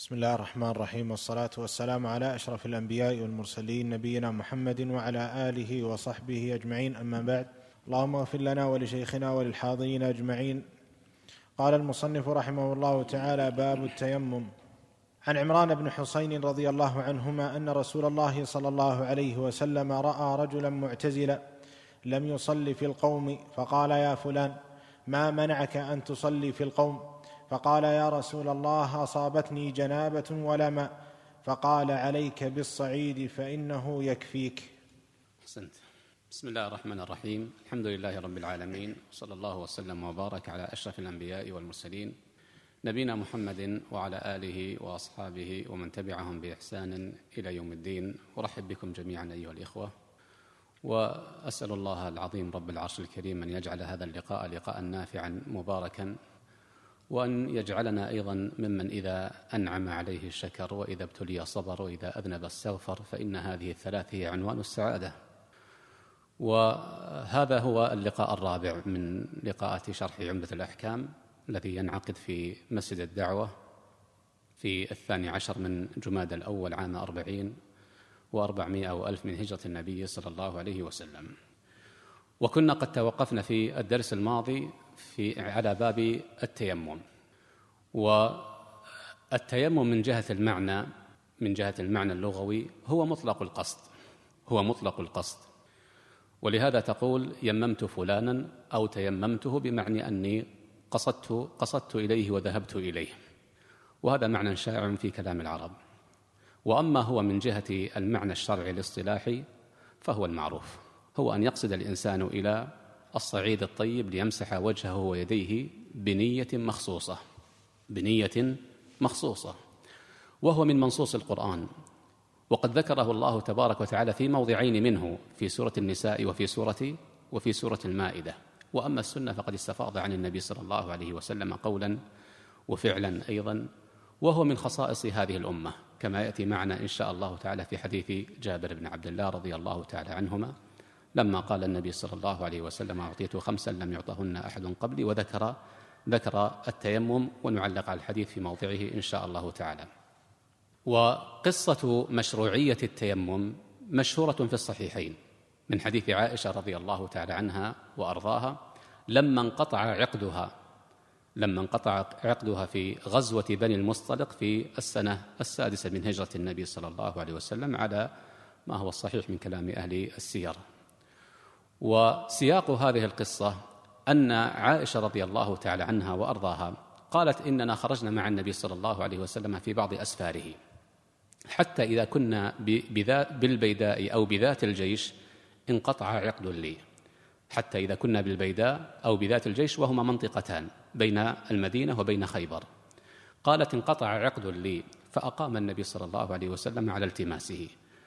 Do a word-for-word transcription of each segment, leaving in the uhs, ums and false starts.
بسم الله الرحمن الرحيم، والصلاة والسلام على أشرف الأنبياء والمرسلين نبينا محمد وعلى آله وصحبه أجمعين، أما بعد. اللهم اغفر لنا ولشيخنا وللحاضرين أجمعين. قال المصنف رحمه الله تعالى: باب التيمم. عن عمران بن حسين رضي الله عنهما أن رسول الله صلى الله عليه وسلم رأى رجلا معتزلا لم يصل في القوم، فقال: يا فلان، ما منعك أن تصلي في القوم؟ فقال: يا رسول الله، أصابتني جنابة ولا ماء. فقال: عليك بالصعيد فإنه يكفيك. أحسنت. بسم الله الرحمن الرحيم. الحمد لله رب العالمين، صلى الله وسلم وبارك على أشرف الأنبياء والمرسلين نبينا محمد وعلى آله وأصحابه ومن تبعهم بإحسان إلى يوم الدين. أرحب بكم جميعا أيها الإخوة، وأسأل الله العظيم رب العرش الكريم أن يجعل هذا اللقاء لقاء نافعا مباركا، وأن يجعلنا أيضا ممن إذا أنعم عليه الشكر، وإذا ابتلي صبر، وإذا أذنب استغفر، فإن هذه الثلاث هي عنوان السعادة. وهذا هو اللقاء الرابع من لقاءات شرح عمدة الأحكام الذي ينعقد في مسجد الدعوة في الثاني عشر من جمادى الأول عام أربعين وأربعمائة وألف من هجرة النبي صلى الله عليه وسلم. وكنا قد توقفنا في الدرس الماضي في على باب التيمم. والتيمم من جهة المعنى من جهة المعنى اللغوي هو مطلق القصد هو مطلق القصد ولهذا تقول يممت فلانا أو تيممته، بمعنى أني قصدت قصدت إليه وذهبت إليه، وهذا معنى شائع في كلام العرب. وأما هو من جهة المعنى الشرعي الاصطلاحي فهو المعروف، هو أن يقصد الإنسان إلى الصعيد الطيب ليمسح وجهه ويديه بنية مخصوصة بنية مخصوصة وهو من منصوص القرآن، وقد ذكره الله تبارك وتعالى في موضعين منه، في سورة النساء وفي سورة وفي سورة المائدة. وأما السنة فقد استفاض عن النبي صلى الله عليه وسلم قولا وفعلا أيضا، وهو من خصائص هذه الأمة، كما يأتي معنا إن شاء الله تعالى في حديث جابر بن عبد الله رضي الله تعالى عنهما، لما قال النبي صلى الله عليه وسلم: أعطيت خمسا لم يعطهن أحد قبلي، وذكر ذكر التيمم، ونعلق على الحديث في موضعه إن شاء الله تعالى. وقصة مشروعية التيمم مشهورة في الصحيحين من حديث عائشة رضي الله تعالى عنها وأرضاها، لما انقطع عقدها لما انقطع عقدها في غزوة بني المصطلق في السنة السادسة من هجرة النبي صلى الله عليه وسلم، على ما هو الصحيح من كلام أهل السير. وسياق هذه القصة أن عائشة رضي الله تعالى عنها وأرضاها قالت: إننا خرجنا مع النبي صلى الله عليه وسلم في بعض أسفاره، حتى إذا كنا بالبيداء أو بذات الجيش انقطع عقد لي حتى إذا كنا بالبيداء أو بذات الجيش، وهما منطقتان بين المدينة وبين خيبر. قالت: انقطع عقد لي، فأقام النبي صلى الله عليه وسلم على التماسه،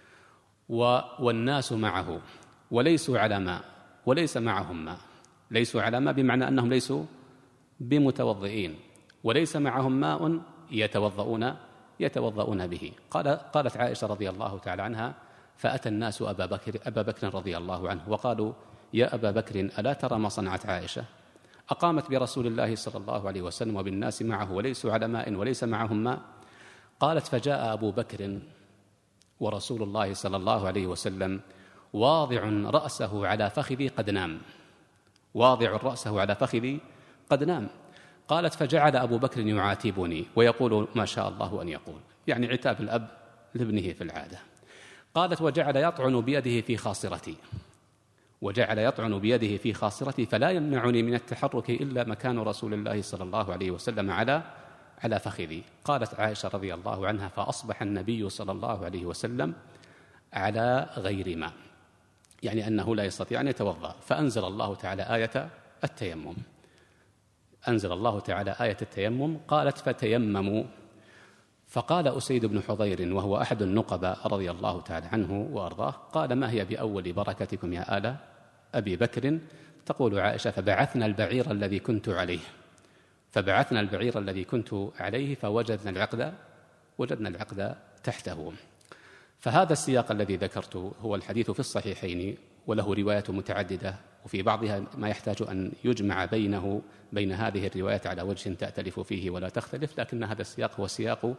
والناس معه وليسوا على ماء وليس معهم ماء. ليسوا على ماء بمعنى أنهم ليسوا بمتوضئين، وليس معهم ماء يتوضؤون يتوضؤون به. قال قالت عائشة رضي الله تعالى عنها: فأتى الناس أبا بكر, أبا بكر رضي الله عنه وقالوا: يا أبا بكر، ألا ترى ما صنعت عائشة؟ أقامت برسول الله صلى الله عليه وسلم وبالناس معه وليسوا على ماء وليس معهم ماء. قالت: فجاء أبو بكر ورسول الله صلى الله عليه وسلم واضع رأسه على فخذي قد نام واضع رأسه على فخذي قد نام. قالت: فجعل أبو بكر يعاتبني ويقول ما شاء الله أن يقول، يعني عتاب الأب لابنه في العادة. قالت: وجعل يطعن بيده في خاصرتي وجعل يطعن بيده في خاصرتي فلا يمنعني من التحرك إلا مكان رسول الله صلى الله عليه وسلم على على فخذي. قالت عائشة رضي الله عنها: فأصبح النبي صلى الله عليه وسلم على غير ماء، يعني أنه لا يستطيع أن يتوضأ. فأنزل الله تعالى آية التيمم أنزل الله تعالى آية التيمم قالت: فتيمموا. فقال أسيد بن حضير وهو أحد النقباء رضي الله تعالى عنه وأرضاه، قال: ما هي بأول بركتكم يا آل أبي بكر؟ تقول عائشة: فبعثنا البعير الذي كنت عليه فبعثنا البعير الذي كنت عليه فوجدنا العقد وجدنا العقد تحته. فهذا السياق الذي ذكرته هو الحديث في الصحيحين، وله روايات متعددة، وفي بعضها ما يحتاج أن يجمع بينه بين هذه الروايات على وجه تأتلف فيه ولا تختلف، لكن هذا السياق هو سياق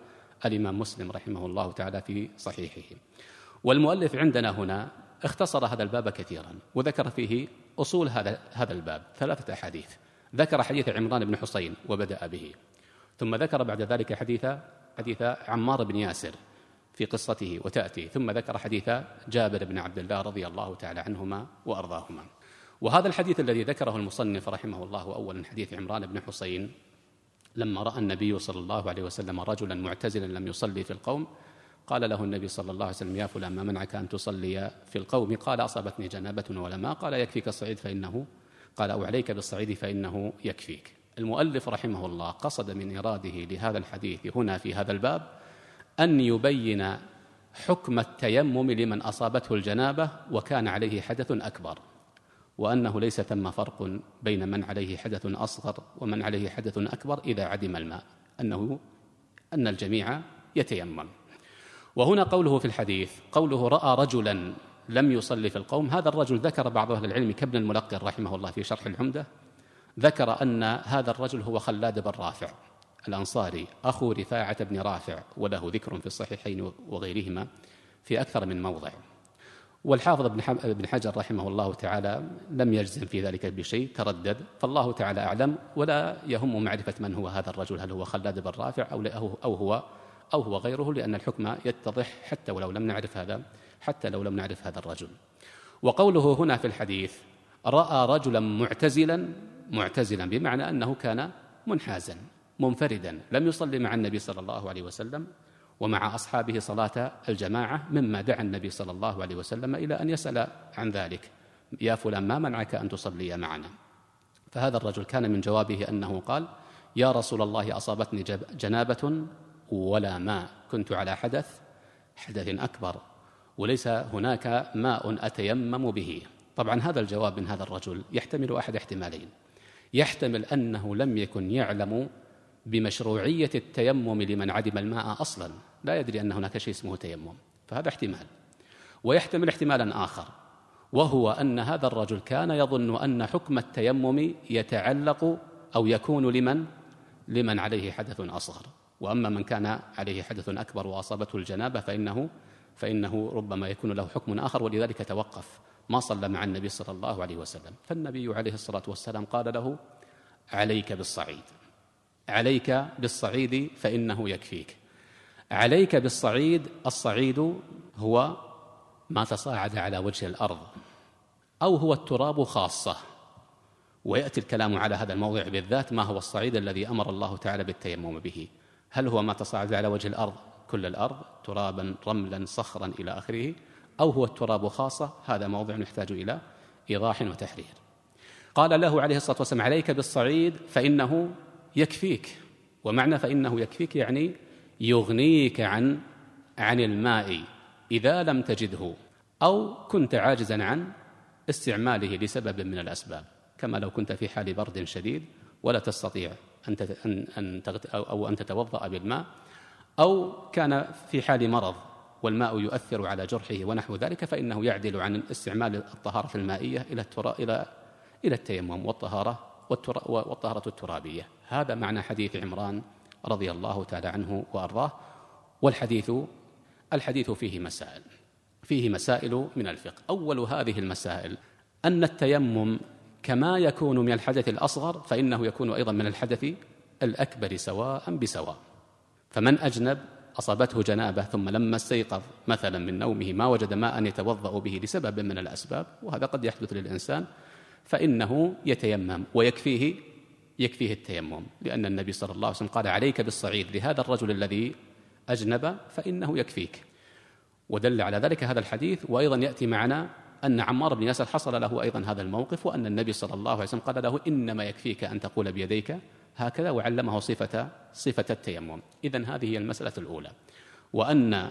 الإمام مسلم رحمه الله تعالى في صحيحه. والمؤلف عندنا هنا اختصر هذا الباب كثيرا وذكر فيه أصول هذا هذا الباب ثلاثة أحاديث. ذكر حديث عمران بن حسين وبدأ به، ثم ذكر بعد ذلك حديث حديث عمار بن ياسر في قصته وتأتي، ثم ذكر حديث جابر بن عبد الله رضي الله تعالى عنهما وأرضاهما. وهذا الحديث الذي ذكره المصنف رحمه الله أولا حديث عمران بن حسين، لما رأى النبي صلى الله عليه وسلم رجلا معتزلا لم يصلي في القوم، قال له النبي صلى الله عليه وسلم: يا فلان ما منعك أن تصلي في القوم؟ قال: أصابتني جنابة ولا ماء. قال: يكفيك الصعيد فإنه قال أو عليك بالصعيد فإنه يكفيك. المؤلف رحمه الله قصد من إراده لهذا الحديث هنا في هذا الباب أن يبين حكم التيمم لمن أصابته الجنابة وكان عليه حدث أكبر، وأنه ليس ثم فرق بين من عليه حدث أصغر ومن عليه حدث أكبر إذا عدم الماء، أنه أن الجميع يتيمم. وهنا قوله في الحديث قوله رأى رجلا لم يصلي في القوم، هذا الرجل ذكر بعض أهل العلم كابن الملقن رحمه الله في شرح العمدة، ذكر أن هذا الرجل هو خلاد بن رافع الأنصاري أخو رفاعة بن رافع، وله ذكر في الصحيحين وغيرهما في أكثر من موضع. والحافظ ابن حجر رحمه الله تعالى لم يجزم في ذلك بشيء، تردد، فالله تعالى أعلم، ولا يهم معرفة من هو هذا الرجل، هل هو خلاد بن رافع أو أو هو أو هو غيره، لأن الحكم يتضح حتى ولو لم نعرف هذا حتى لو لم نعرف هذا الرجل. وقوله هنا في الحديث رأى رجلا معتزلا، معتزلا بمعنى أنه كان منحازا منفردا، لم يصلي مع النبي صلى الله عليه وسلم ومع أصحابه صلاة الجماعة، مما دعا النبي صلى الله عليه وسلم إلى أن يسأل عن ذلك: يا فلان ما منعك أن تصلي معنا؟ فهذا الرجل كان من جوابه أنه قال: يا رسول الله أصابتني جنابة ولا ماء، كنت على حدث حدث أكبر وليس هناك ماء أتيمم به. طبعا هذا الجواب من هذا الرجل يحتمل أحد احتمالين: يحتمل أنه لم يكن يعلم بمشروعية التيمم لمن عدم الماء أصلا، لا يدري أن هناك شيء اسمه تيمم، فهذا احتمال. ويحتمل احتمالا آخر، وهو أن هذا الرجل كان يظن أن حكم التيمم يتعلق أو يكون لمن لمن عليه حدث أصغر، وأما من كان عليه حدث أكبر وأصابته الجنابة فإنه فإنه ربما يكون له حكم آخر، ولذلك توقف ما صلى مع النبي صلى الله عليه وسلم. فالنبي عليه الصلاة والسلام قال له: عليك بالصعيد، عليك بالصعيد فإنه يكفيك. عليك بالصعيد، الصعيد هو ما تصاعد على وجه الأرض أو هو التراب خاصة، ويأتي الكلام على هذا الموضع بالذات: ما هو الصعيد الذي أمر الله تعالى بالتيمم به؟ هل هو ما تصاعد على وجه الأرض كل الأرض ترابا رملا صخرا إلى آخره، أو هو التراب خاصة؟ هذا موضع يحتاج إلى إيضاح وتحرير. قال له عليه الصلاة والسلام: عليك بالصعيد فإنه يكفيك. ومعنى فإنه يكفيك يعني يغنيك عن عن الماء إذا لم تجده أو كنت عاجزا عن استعماله لسبب من الأسباب، كما لو كنت في حال برد شديد ولا تستطيع أن أن أو أن تتوضأ بالماء، أو كان في حال مرض والماء يؤثر على جرحه ونحو ذلك، فإنه يعدل عن استعمال الطهارة المائية إلى إلى إلى التيمم والطهارة والطهارة الترابية. هذا معنى حديث عمران رضي الله تعالى عنه وأرضاه. والحديث الحديث فيه مسائل فيه مسائل من الفقه. أول هذه المسائل أن التيمم كما يكون من الحدث الأصغر فإنه يكون أيضا من الحدث الأكبر سواء بسواء. فمن أجنب أصابته جنابة ثم لما استيقظ مثلا من نومه ما وجد ماء يتوضأ به لسبب من الأسباب، وهذا قد يحدث للإنسان، فإنه يتيمم ويكفيه يكفيه التيمم، لأن النبي صلى الله عليه وسلم قال: عليك بالصعيد لهذا الرجل الذي أجنب فإنه يكفيك. ودل على ذلك هذا الحديث. وأيضا يأتي معنا أن عمار بن ياسر حصل له أيضا هذا الموقف، وأن النبي صلى الله عليه وسلم قال له: إنما يكفيك أن تقول بيديك هكذا، وعلمه صفة صفة التيمم. إذن هذه هي المسألة الأولى، وأن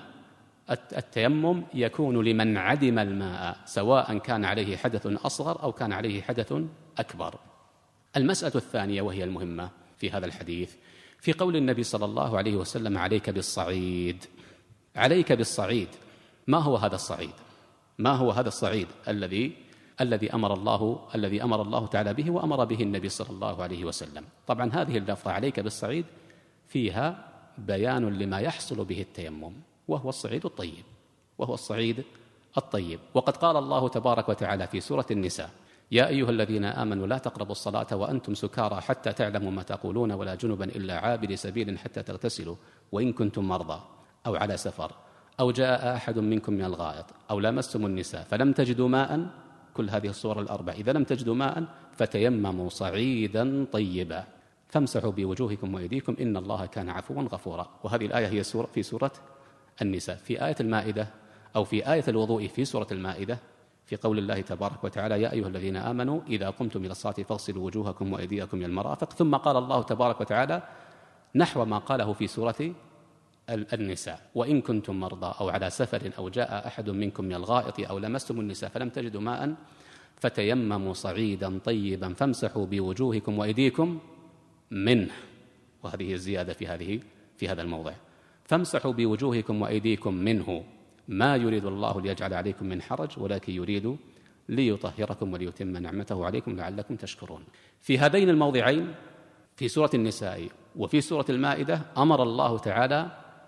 التيمم يكون لمن عدم الماء سواء كان عليه حدث أصغر أو كان عليه حدث أكبر. المسألة الثانية وهي المهمة في هذا الحديث في قول النبي صلى الله عليه وسلم: عليك بالصعيد. عليك بالصعيد، ما هو هذا الصعيد؟ ما هو هذا الصعيد الذي الذي أمر الله الذي أمر الله تعالى به وأمر به النبي صلى الله عليه وسلم؟ طبعا هذه اللفظة عليك بالصعيد فيها بيان لما يحصل به التيمم، وهو الصعيد الطيب، وهو الصعيد الطيب. وقد قال الله تبارك وتعالى في سورة النساء: يا أيها الذين آمنوا لا تقربوا الصلاة وأنتم سكارى حتى تعلموا ما تقولون ولا جنبا إلا عابري سبيل حتى تغتسلوا وإن كنتم مرضى أو على سفر أو جاء أحد منكم من الغائط أو لامستم النساء فلم تجدوا ماء. كل هذه الصور الأربع: إذا لم تجدوا ماء فتيمموا صعيدا طيبا فامسحوا بوجوهكم وأيديكم إن الله كان عفوا غفورا. وهذه الآية هي سورة في سورة النساء. في آية المائدة أو في آية الوضوء في سورة المائدة في قول الله تبارك وتعالى: يا أيها الذين آمنوا إذا قمتم إلى الصلاة فاغسلوا وجوهكم وأيديكم إلى المرافق. ثم قال الله تبارك وتعالى نحو ما قاله في سورة النساء: وإن كنتم مرضى أو على سفر أو جاء أحد منكم من الغائط أو لمستم النساء فلم تجدوا ماء فتيمموا صعيدا طيبا فامسحوا بوجوهكم وأيديكم منه. وهذه الزيادة في هذه في هذا الموضع: فامسحوا بوجوهكم وأيديكم منه ما يريد الله ليجعل عليكم من حرج ولكن يريد ليطهركم وليتم نعمته عليكم لعلكم تشكرون. في هذين الموضعين في سورة النساء وفي سورة المائدة أمر الله تعالى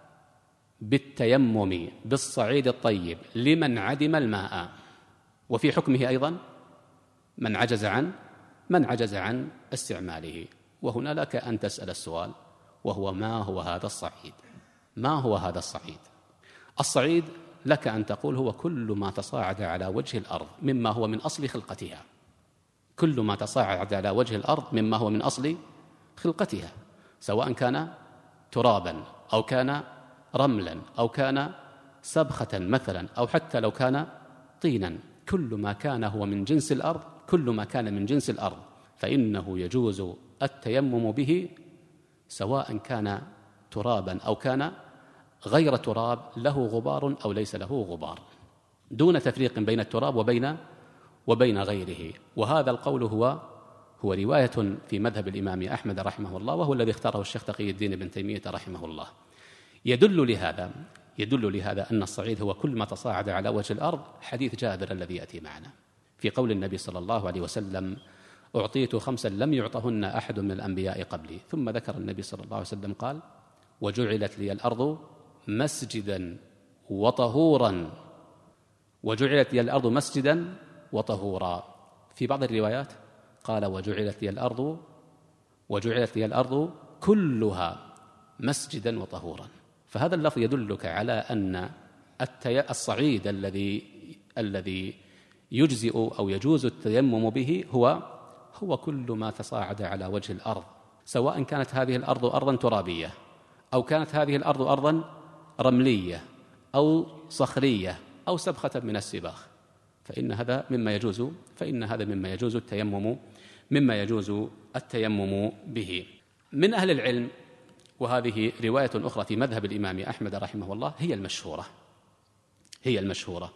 بالتيمم بالصعيد الطيب لمن عدم الماء، وفي حكمه أيضا من عجز عن من عجز عن استعماله. وهنا لك أن تسأل السؤال، وهو: ما هو هذا الصعيد؟ ما هو هذا الصعيد؟ الصعيد لك أن تقول هو كل ما تصاعد على وجه الأرض مما هو من أصل خلقتها، كل ما تصاعد على وجه الأرض مما هو من أصل خلقتها، سواء كان ترابا أو كان رملا أو كان سبخة مثلا أو حتى لو كان طينا. كل ما كان هو من جنس الأرض كل ما كان من جنس الأرض فإنه يجوز التيمم به، سواء كان ترابا أو كان غير تراب، له غبار أو ليس له غبار، دون تفريق بين التراب وبين وبين غيره. وهذا القول هو هو رواية في مذهب الإمام أحمد رحمه الله، وهو الذي اختاره الشيخ تقي الدين بن تيمية رحمه الله. يدل لهذا يدل لهذا أن الصعيد هو كل ما تصاعد على وجه الأرض حديث جابر الذي يأتي معنا في قول النبي صلى الله عليه وسلم: أعطيت خمسا لم يعطهن أحد من الأنبياء قبلي. ثم ذكر النبي صلى الله عليه وسلم قال: وجعلت لي الأرض مسجدا وطهورا وجعلت لي الأرض مسجدا وطهورا. في بعض الروايات قال: وجعلت لي الأرض وجعلت لي الأرض كلها مسجدا وطهورا. فهذا اللفظ يدلك على أن الصعيد الذي الذي يجزئ أو يجوز التيمم به هو هو كل ما تصاعد على وجه الأرض، سواء كانت هذه الأرض أرضا ترابية أو كانت هذه الأرض أرضا رملية أو صخرية أو سبخة من السباخ، فإن هذا مما يجوز فإن هذا مما يجوز التيمم مما يجوز التيمم به. من أهل العلم، وهذه رواية أخرى في مذهب الإمام أحمد رحمه الله، هي المشهورة هي المشهورة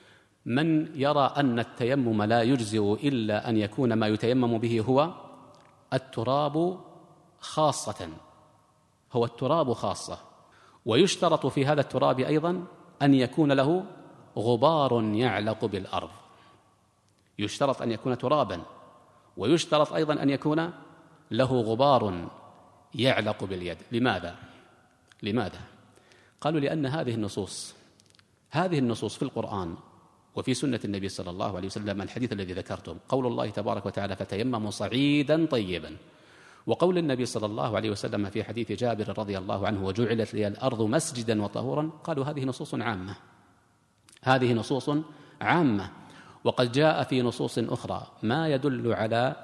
من يرى أن التيمم لا يجزئ إلا أن يكون ما يتيمم به هو التراب خاصة هو التراب خاصة ويشترط في هذا التراب أيضا أن يكون له غبار يعلق بالأرض. يشترط أن يكون ترابا، ويشترط أيضا أن يكون له غبار يعلق باليد. لماذا؟ لماذا؟ قالوا: لأن هذه النصوص هذه النصوص في القرآن وفي سنة النبي صلى الله عليه وسلم، الحديث الذي ذكرتم قول الله تبارك وتعالى: فتيمموا صعيدا طيبا، وقول النبي صلى الله عليه وسلم في حديث جابر رضي الله عنه: وجعلت لي الأرض مسجدا وطهورا. قالوا: هذه نصوص عامة هذه نصوص عامة وقد جاء في نصوص أخرى ما يدل على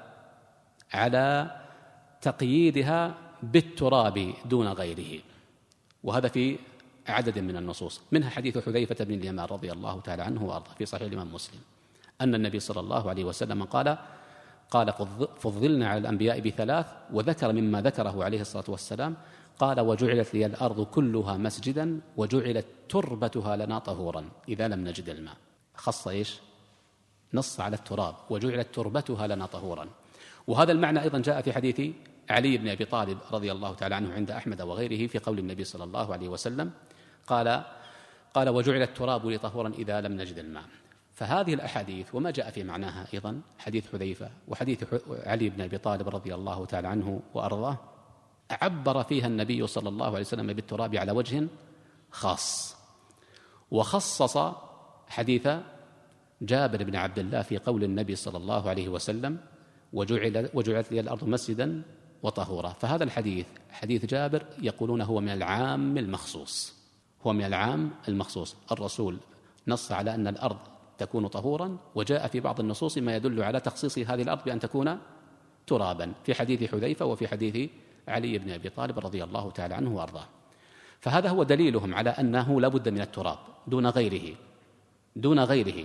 على تقييدها بالتراب دون غيره، وهذا في عدد من النصوص، منها حديث حذيفة بن اليمان رضي الله تعالى عنه وأرضاه في صحيح الإمام مسلم أن النبي صلى الله عليه وسلم قال قال فضلنا على الأنبياء بثلاث، وذكر مما ذكره عليه الصلاة والسلام قال: وجعلت لي الأرض كلها مسجدا وجعلت تربتها لنا طهورا إذا لم نجد الماء. خص إيش؟ نص على التراب: وجعلت تربتها لنا طهورا. وهذا المعنى أيضا جاء في حديث علي بن أبي طالب رضي الله تعالى عنه عند أحمد وغيره في قول النبي صلى الله عليه وسلم قال قال وجعل التراب لي طهورا إذا لم نجد الماء. فهذه الأحاديث وما جاء في معناها أيضا حديث حذيفة وحديث علي بن أبي طالب رضي الله تعالى عنه وأرضاه عبر فيها النبي صلى الله عليه وسلم بالتراب على وجه خاص، وخصص حديث جابر بن عبد الله في قول النبي صلى الله عليه وسلم وجعل وجعلت لي الأرض مسجدا وطهورا. فهذا الحديث حديث جابر يقولون هو من العام المخصوص، هو من العام المخصوص. الرسول نص على أن الأرض تكون طهورا، وجاء في بعض النصوص ما يدل على تخصيص هذه الأرض بأن تكون ترابا، في حديث حذيفة وفي حديث علي بن أبي طالب رضي الله تعالى عنه وأرضاه. فهذا هو دليلهم على أنه لا بد من التراب دون غيره دون غيره.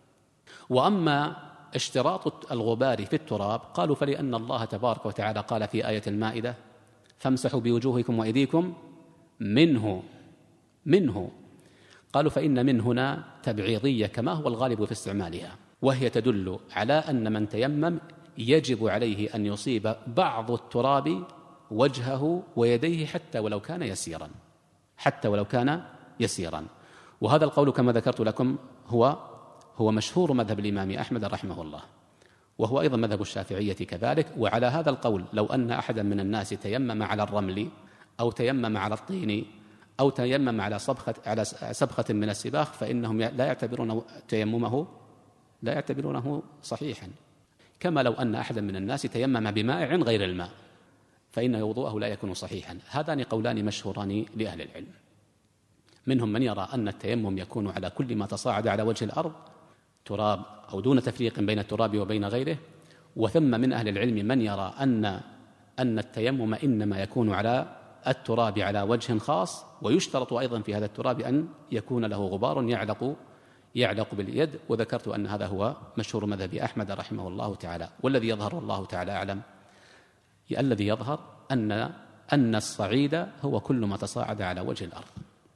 وأما اشتراط الغبار في التراب قالوا فلأن الله تبارك وتعالى قال في آية المائدة فامسحوا بوجوهكم وأيديكم منه منه قالوا فإن من هنا تبعيضية كما هو الغالب في استعمالها، وهي تدل على أن من تيمم يجب عليه أن يصيب بعض التراب وجهه ويديه حتى ولو كان يسيرا حتى ولو كان يسيرا. وهذا القول كما ذكرت لكم هو هو مشهور مذهب الإمام أحمد رحمه الله، وهو أيضا مذهب الشافعية كذلك. وعلى هذا القول لو أن أحدا من الناس تيمم على الرمل أو تيمم على الطين أو تيمم على صبخة على سبخة من السباخ فإنهم لا يعتبرون تيممه لا يعتبرونه صحيحا، كما لو أن أحدا من الناس تيمم بمائع غير الماء فإن وضوءه لا يكون صحيحا. هذان قولان مشهوران لأهل العلم، منهم من يرى أن التيمم يكون على كل ما تصاعد على وجه الأرض تراب أو دون تفريق بين التراب وبين غيره، وثم من أهل العلم من يرى أن أن التيمم إنما يكون على التراب على وجه خاص، ويشترط أيضا في هذا التراب أن يكون له غبار يعلق يعلق باليد. وذكرت أن هذا هو مشهور مذهب أحمد رحمه الله تعالى. والذي يظهر والله تعالى أعلم الذي يظهر أن أن الصعيد هو كل ما تصاعد على وجه الأرض،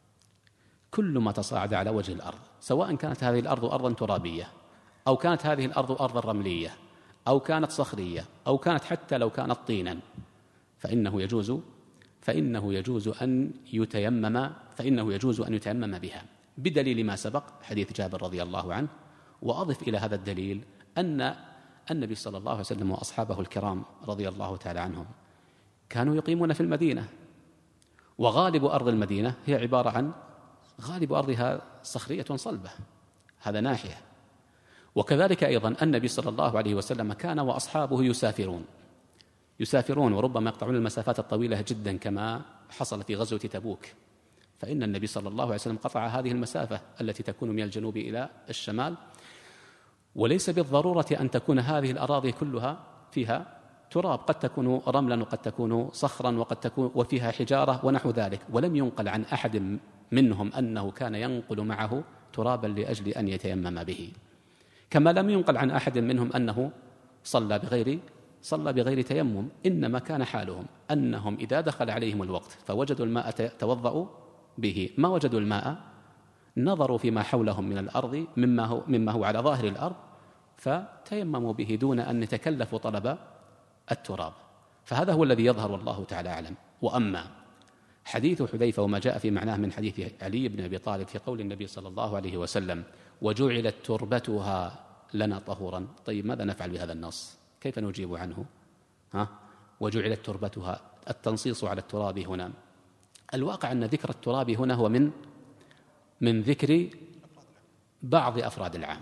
كل ما تصاعد على وجه الأرض، سواء كانت هذه الأرض أرضا ترابية أو كانت هذه الأرض أرضا رملية أو كانت صخرية أو كانت حتى لو كانت طينا، فإنه يجوز فإنه يجوز أن يتيمم فإنه يجوز أن يتيمم بها، بدليل ما سبق حديث جابر رضي الله عنه. وأضف إلى هذا الدليل أن النبي صلى الله عليه وسلم وأصحابه الكرام رضي الله تعالى عنهم كانوا يقيمون في المدينة، وغالب أرض المدينة هي عبارة عن غالب أرضها صخرية صلبة، هذا ناحية. وكذلك أيضا النبي صلى الله عليه وسلم كان وأصحابه يسافرون يسافرون وربما يقطعون المسافات الطويلة جدا كما حصل في غزوة تبوك، فإن النبي صلى الله عليه وسلم قطع هذه المسافة التي تكون من الجنوب إلى الشمال. وليس بالضرورة أن تكون هذه الأراضي كلها فيها تراب، قد تكون رملا وقد تكون صخرا وقد تكون وفيها حجارة ونحو ذلك. ولم ينقل عن أحد منهم أنه كان ينقل معه ترابا لأجل أن يتيمم به، كما لم ينقل عن أحد منهم أنه صلى بغير صلى بغير تيمم. إنما كان حالهم أنهم إذا دخل عليهم الوقت فوجدوا الماء توضأوا به، ما وجدوا الماء نظروا فيما حولهم من الأرض مما هو, مما هو على ظاهر الأرض فتيمموا به دون أن يتكلفوا طلب التراب. فهذا هو الذي يظهر والله تعالى أعلم. وأما حديث حذيفة وما جاء في معناه من حديث علي بن أبي طالب في قول النبي صلى الله عليه وسلم وجعلت تربتها لنا طهورا، طيب ماذا نفعل بهذا النص؟ كيف نجيب عنه؟ ها؟ وجعلت تربتها، التنصيص على التراب هنا، الواقع أن ذكر التراب هنا هو من من ذكر بعض أفراد العام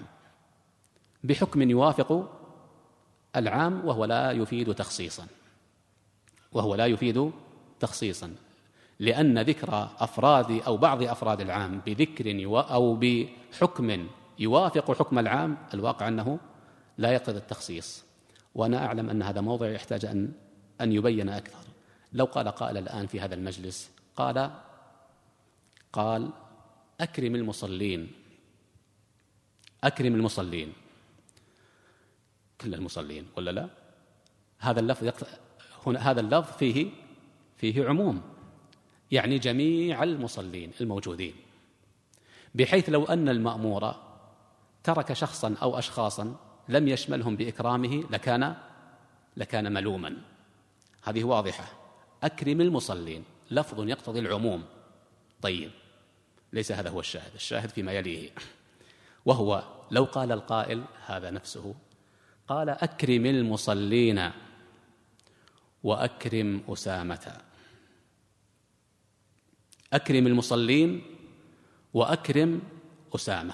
بحكم يوافق العام، وهو لا يفيد تخصيصا وهو لا يفيد تخصيصا لأن ذكر أفراد أو بعض أفراد العام بذكر أو بحكم يوافق حكم العام الواقع أنه لا يقتضي التخصيص. وأنا أعلم أن هذا موضع يحتاج أن أن يبين أكثر. لو قال قائل الآن في هذا المجلس قال قال أكرم المصلين أكرم المصلين كل المصلين ولا لا؟ هذا اللفظ يقت... هنا هذا اللفظ فيه فيه عموم، يعني جميع المصلين الموجودين، بحيث لو أن المأمور ترك شخصا أو أشخاصا لم يشملهم بإكرامه لكان لكان ملوما. هذه واضحة. أكرم المصلين لفظ يقتضي العموم. طيب، ليس هذا هو الشاهد، الشاهد فيما يليه، وهو لو قال القائل هذا نفسه قال أكرم المصلين وأكرم أسامة، أكرم المصلين وأكرم أسامة.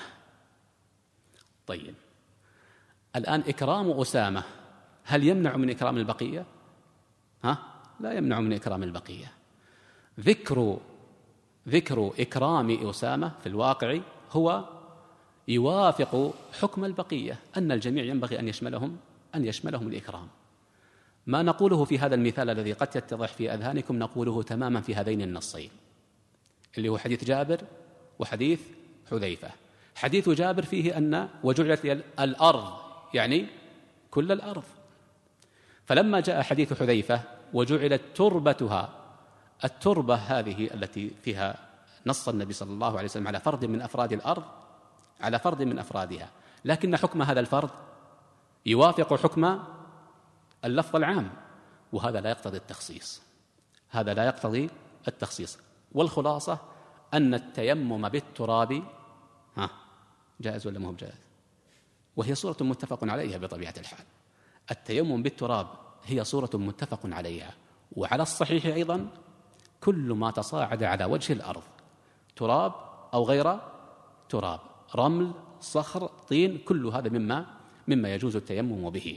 طيب الآن إكرام أسامة هل يمنع من إكرام البقية؟ ها؟ لا يمنع من إكرام البقية. ذكر ذكر إكرام أسامة في الواقع هو يوافق حكم البقية، أن الجميع ينبغي أن يشملهم أن يشملهم الإكرام. ما نقوله في هذا المثال الذي قد يتضح في أذهانكم نقوله تماما في هذين النصين، اللي هو حديث جابر وحديث حذيفة. حديث جابر فيه أن وجعلت لي الأرض يعني كل الأرض، فلما جاء حديث حذيفة وجعلت تربتها، التربة هذه التي فيها نص النبي صلى الله عليه وسلم على فرد من أفراد الأرض، على فرد من أفرادها، لكن حكم هذا الفرد يوافق حكم اللفظ العام، وهذا لا يقتضي التخصيص، هذا لا يقتضي التخصيص. والخلاصة أن التيمم بالتراب ها جائز ولا ما هو جائز؟ وهي صورة متفق عليها بطبيعة الحال. التيمم بالتراب هي صورة متفق عليها، وعلى الصحيح أيضا كل ما تصاعد على وجه الأرض، تراب أو غير تراب، رمل، صخر، طين، كل هذا مما مما يجوز التيمم به.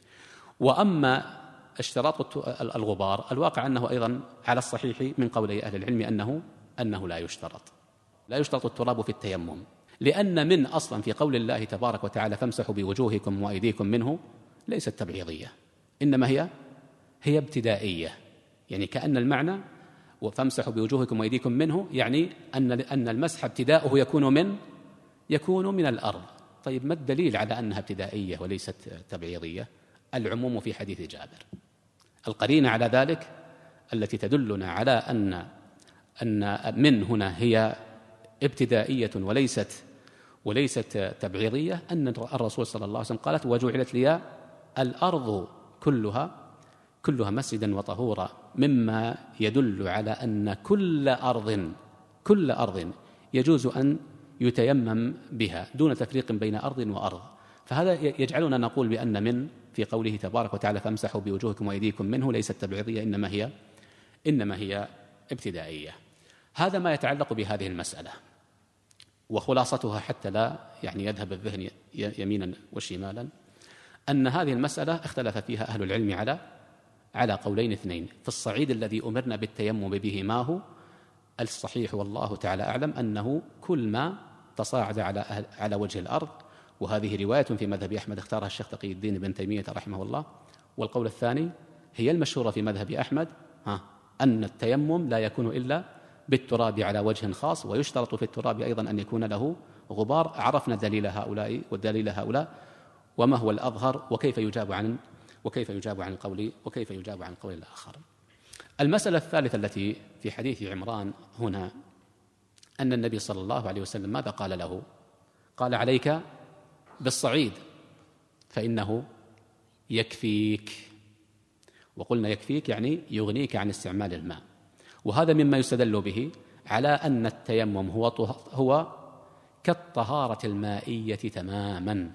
وأما اشتراط الغبار الواقع أنه أيضا على الصحيح من قولي أهل العلم أنه أنه لا يشترط لا يشترط التراب في التيمم، لأن من أصلا في قول الله تبارك وتعالى فامسحوا بوجوهكم وأيديكم منه ليست تبعيضية، إنما هي هي ابتدائية، يعني كأن المعنى وفامسحوا بوجوهكم وأيديكم منه يعني أن أن المسح ابتداؤه يكون من يكون من الأرض. طيب ما الدليل على أنها ابتدائية وليست تبعيضية؟ العموم في حديث جابر. القرينة على ذلك التي تدلنا على أن أن من هنا هي ابتدائية وليست وليست تبعيضية، أن الرسول صلى الله عليه وسلم قالت وجعلت لي الأرض كلها كلها مسجدا وطهورا، مما يدل على أن كل أرض كل أرض يجوز أن يتيمم بها دون تفريق بين أرض وأرض. فهذا يجعلنا نقول بأن من في قوله تبارك وتعالى فامسحوا بوجوهكم وأيديكم منه ليست تبعيضية، إنما هي إنما هي ابتدائية. هذا ما يتعلق بهذه المسألة، وخلاصتها حتى لا يعني يذهب الذهن يمينا وشمالا أن هذه المسألة اختلف فيها أهل العلم على على قولين اثنين. في الصعيد الذي أمرنا بالتيمم به ما هو الصحيح والله تعالى أعلم أنه كل ما تصاعد على على وجه الأرض، وهذه رواية في مذهب أحمد اختارها الشيخ تقي الدين بن تيمية رحمه الله. والقول الثاني هي المشهورة في مذهب أحمد ها أن التيمم لا يكون إلا بالتراب على وجه خاص، ويشترط في التراب أيضا أن يكون له غبار. عرفنا دليل هؤلاء ودليل هؤلاء وما هو الأظهر، وكيف يجاب عن وكيف يجاب عن القول وكيف يجاب عن القول الآخر. المسألة الثالثة التي في حديث عمران هنا أن النبي صلى الله عليه وسلم ماذا قال له؟ قال عليك بالصعيد فإنه يكفيك. وقلنا يكفيك يعني يغنيك عن استعمال الماء، وهذا مما يستدل به على أن التيمم هو هو كالطهارة المائية تماما،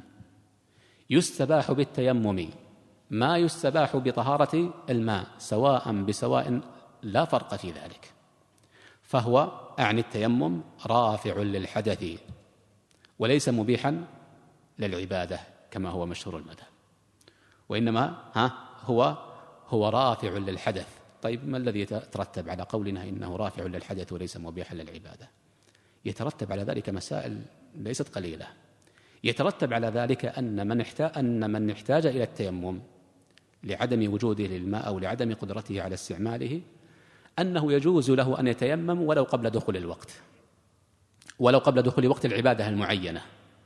يستباح بالتيمم ما يستباح بطهارة الماء سواء بسواء، لا فرق في ذلك. فهو أعني التيمم رافع للحدث وليس مبيحا للعبادة كما هو مشهور المذهب، وإنما ها هو هو رافع للحدث. طيب ما الذي يترتب على قولنا إنه رافع للحدث وليس مبيحا للعبادة؟ يترتب على ذلك مسائل ليست قليلة. يترتب على ذلك أن من احتاج أن من احتاج إلى التيمم لعدم وجوده للماء أو لعدم قدرته على استعماله أنه يجوز له أن يتيمم ولو قبل دخول الوقت، ولو قبل دخول وقت العبادة المعينة.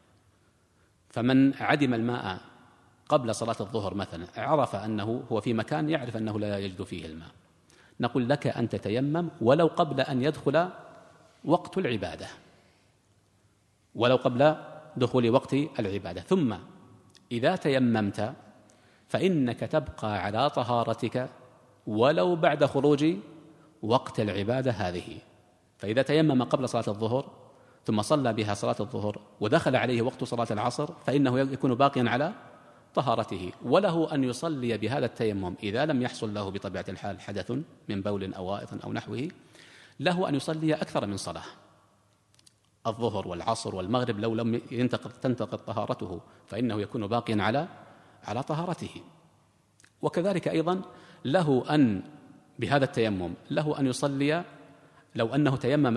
فمن عدم الماء قبل صلاة الظهر مثلا، عرف أنه هو في مكان يعرف أنه لا يجد فيه الماء، نقول لك أن تتيمم ولو قبل أن يدخل وقت العبادة، ولو قبل دخول وقت العبادة. ثم إذا تيممت فإنك تبقى على طهارتك ولو بعد خروج وقت العبادة هذه. فإذا تيمم قبل صلاة الظهر ثم صلى بها صلاة الظهر ودخل عليه وقت صلاة العصر فإنه يكون باقيا على طهارته، وله أن يصلي بهذا التيمم إذا لم يحصل له بطبيعة الحال حدث من بول أو غائط أو نحوه، له أن يصلي أكثر من صلاة، الظهر والعصر والمغرب لو لم تنتقض طهارته فإنه يكون باقيا على على طهارته. وكذلك أيضا له أن بهذا التيمم له أن يصلي لو أنه تيمم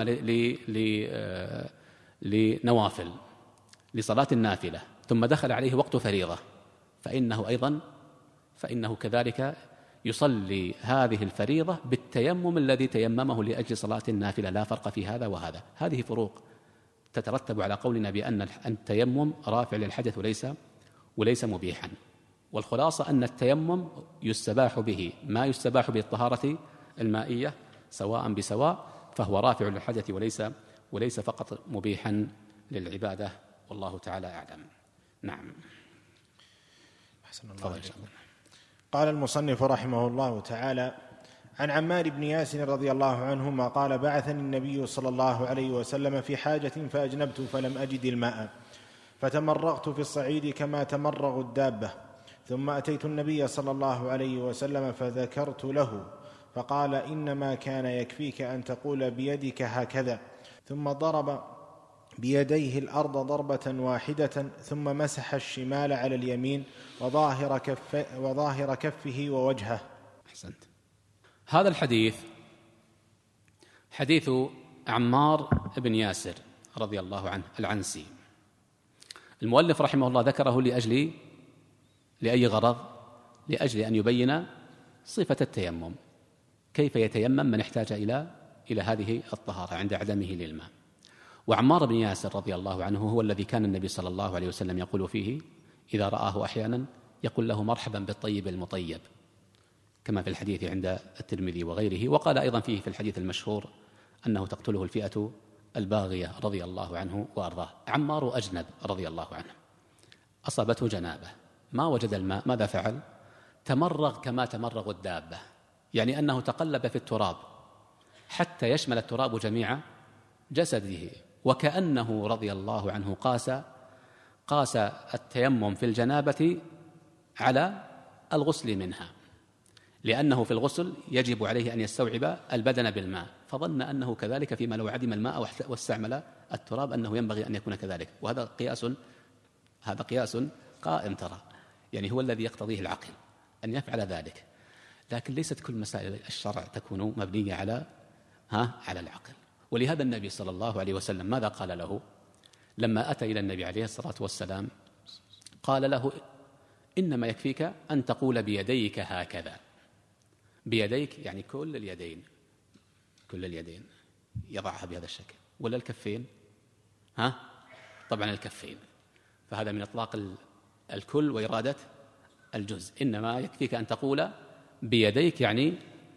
لنوافل لصلاة النافلة ثم دخل عليه وقت فريضة فإنه أيضا فإنه كذلك يصلي هذه الفريضة بالتيمم الذي تيممه لأجل صلاة النافلة، لا فرق في هذا وهذا. هذه فروق تترتب على قولنا بأن التيمم رافع للحدث وليس وليس مبيحا. والخلاصة أن التيمم يستباح به ما يستباح به الطهارة المائية سواء بسواء، فهو رافع للحدث وليس وليس فقط مبيحا للعبادة، والله تعالى أعلم. نعم. أحسن الله عليكم. قال المصنف رحمه الله تعالى: عن عمار بن ياسر رضي الله عنهما قال: بعثني النبي صلى الله عليه وسلم في حاجة فأجنبت فلم أجد الماء فتمرغت في الصعيد كما تمرغ الدابة، ثم أتيت النبي صلى الله عليه وسلم فذكرت له فقال: إنما كان يكفيك أن تقول بيدك هكذا، ثم ضرب بيديه الأرض ضربة واحدة ثم مسح الشمال على اليمين وظاهر, كف وظاهر كفه ووجهه. أحسنت. هذا الحديث حديث عمار بن ياسر رضي الله عنه العنسي. المؤلف رحمه الله ذكره لأجل لأي غرض؟ لأجل أن يبين صفة التيمم، كيف يتيمم من احتاج إلى إلى هذه الطهارة عند عدمه للماء. وعمار بن ياسر رضي الله عنه هو الذي كان النبي صلى الله عليه وسلم يقول فيه إذا رآه أحيانا يقول له: مرحبا بالطيب المطيب، كما في الحديث عند الترمذي وغيره. وقال أيضا فيه في الحديث المشهور أنه تقتله الفئة الباغية رضي الله عنه وأرضاه. عمار أجنب رضي الله عنه، أصابته جنابة، ما وجد الماء، ماذا فعل؟ تمرغ كما تمرغ الدابة، يعني أنه تقلب في التراب حتى يشمل التراب جميع جسده، وكأنه رضي الله عنه قاس قاس التيمم في الجنابة على الغسل منها، لأنه في الغسل يجب عليه أن يستوعب البدن بالماء، فظن أنه كذلك فيما لو عدم الماء واستعمل التراب أنه ينبغي أن يكون كذلك. وهذا قياس هذا قياس قائم ترى، يعني هو الذي يقتضيه العقل أن يفعل ذلك، لكن ليست كل مسائل الشرع تكون مبنية على ها على العقل. ولهذا النبي صلى الله عليه وسلم ماذا قال له لما أتى إلى النبي عليه الصلاة والسلام؟ قال له: إنما يكفيك أن تقول بيديك هكذا. بيديك يعني كل اليدين، كل اليدين يضعها بهذا الشكل، ولا الكفين؟ ها طبعا الكفين، فهذا من إطلاق الكل وإرادة الجزء. إنما يكفيك أن تقول بيديك يعني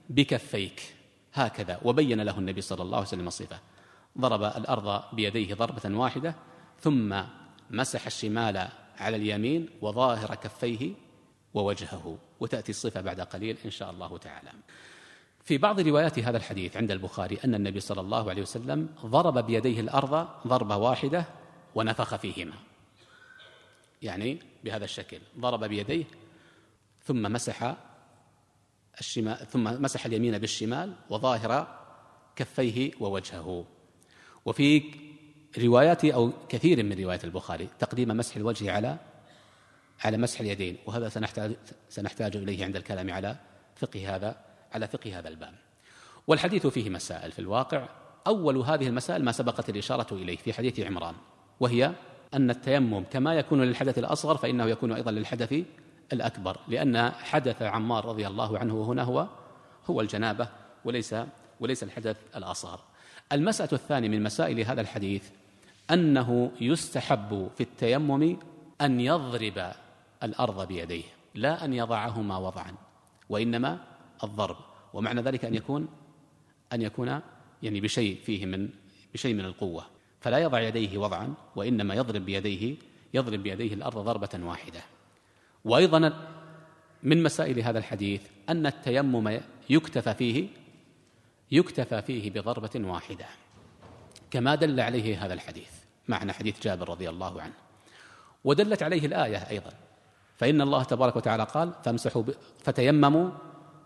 بكفيك هكذا. وبين له النبي صلى الله عليه وسلم الصفة، ضرب الأرض بيديه ضربة واحدة ثم مسح الشمال على اليمين وظاهر كفيه ووجهه، وتأتي الصفة بعد قليل إن شاء الله تعالى. في بعض روايات هذا الحديث عند البخاري أن النبي صلى الله عليه وسلم ضرب بيديه الأرض ضربة واحدة ونفخ فيهما، يعني بهذا الشكل، ضرب بيديه ثم مسح الشمال ثم مسح اليمين بالشمال وظاهر كفيه ووجهه. وفي روايات أو كثير من روايات البخاري تقديم مسح الوجه على على مسح اليدين، وهذا سنحتاج سنحتاج إليه عند الكلام على فقه هذا على فقه هذا الباب. والحديث فيه مسائل في الواقع. أول هذه المسائل ما سبقت الإشارة إليه في حديث عمران، وهي أن التيمم كما يكون للحدث الأصغر فإنه يكون أيضا للحدث الأكبر، لأن حدث عمار رضي الله عنه هنا هو هو الجنابة وليس وليس الحدث الأصغر. المسألة الثانية من مسائل هذا الحديث أنه يستحب في التيمم أن يضرب الأرض بيديه، لا أن يضعهما وضعا، وإنما الضرب. ومعنى ذلك أن يكون أن يكون يعني بشيء فيه من بشيء من القوة، فلا يضع يديه وضعا، وإنما يضرب بيديه يضرب بيديه الأرض ضربة واحدة. وأيضا من مسائل هذا الحديث أن التيمم يكتفى فيه يكتفى فيه بضربة واحدة، كما دل عليه هذا الحديث معنى حديث جابر رضي الله عنه، ودلت عليه الآية أيضا، فإن الله تبارك وتعالى قال: فامسحوا ب... فتيمموا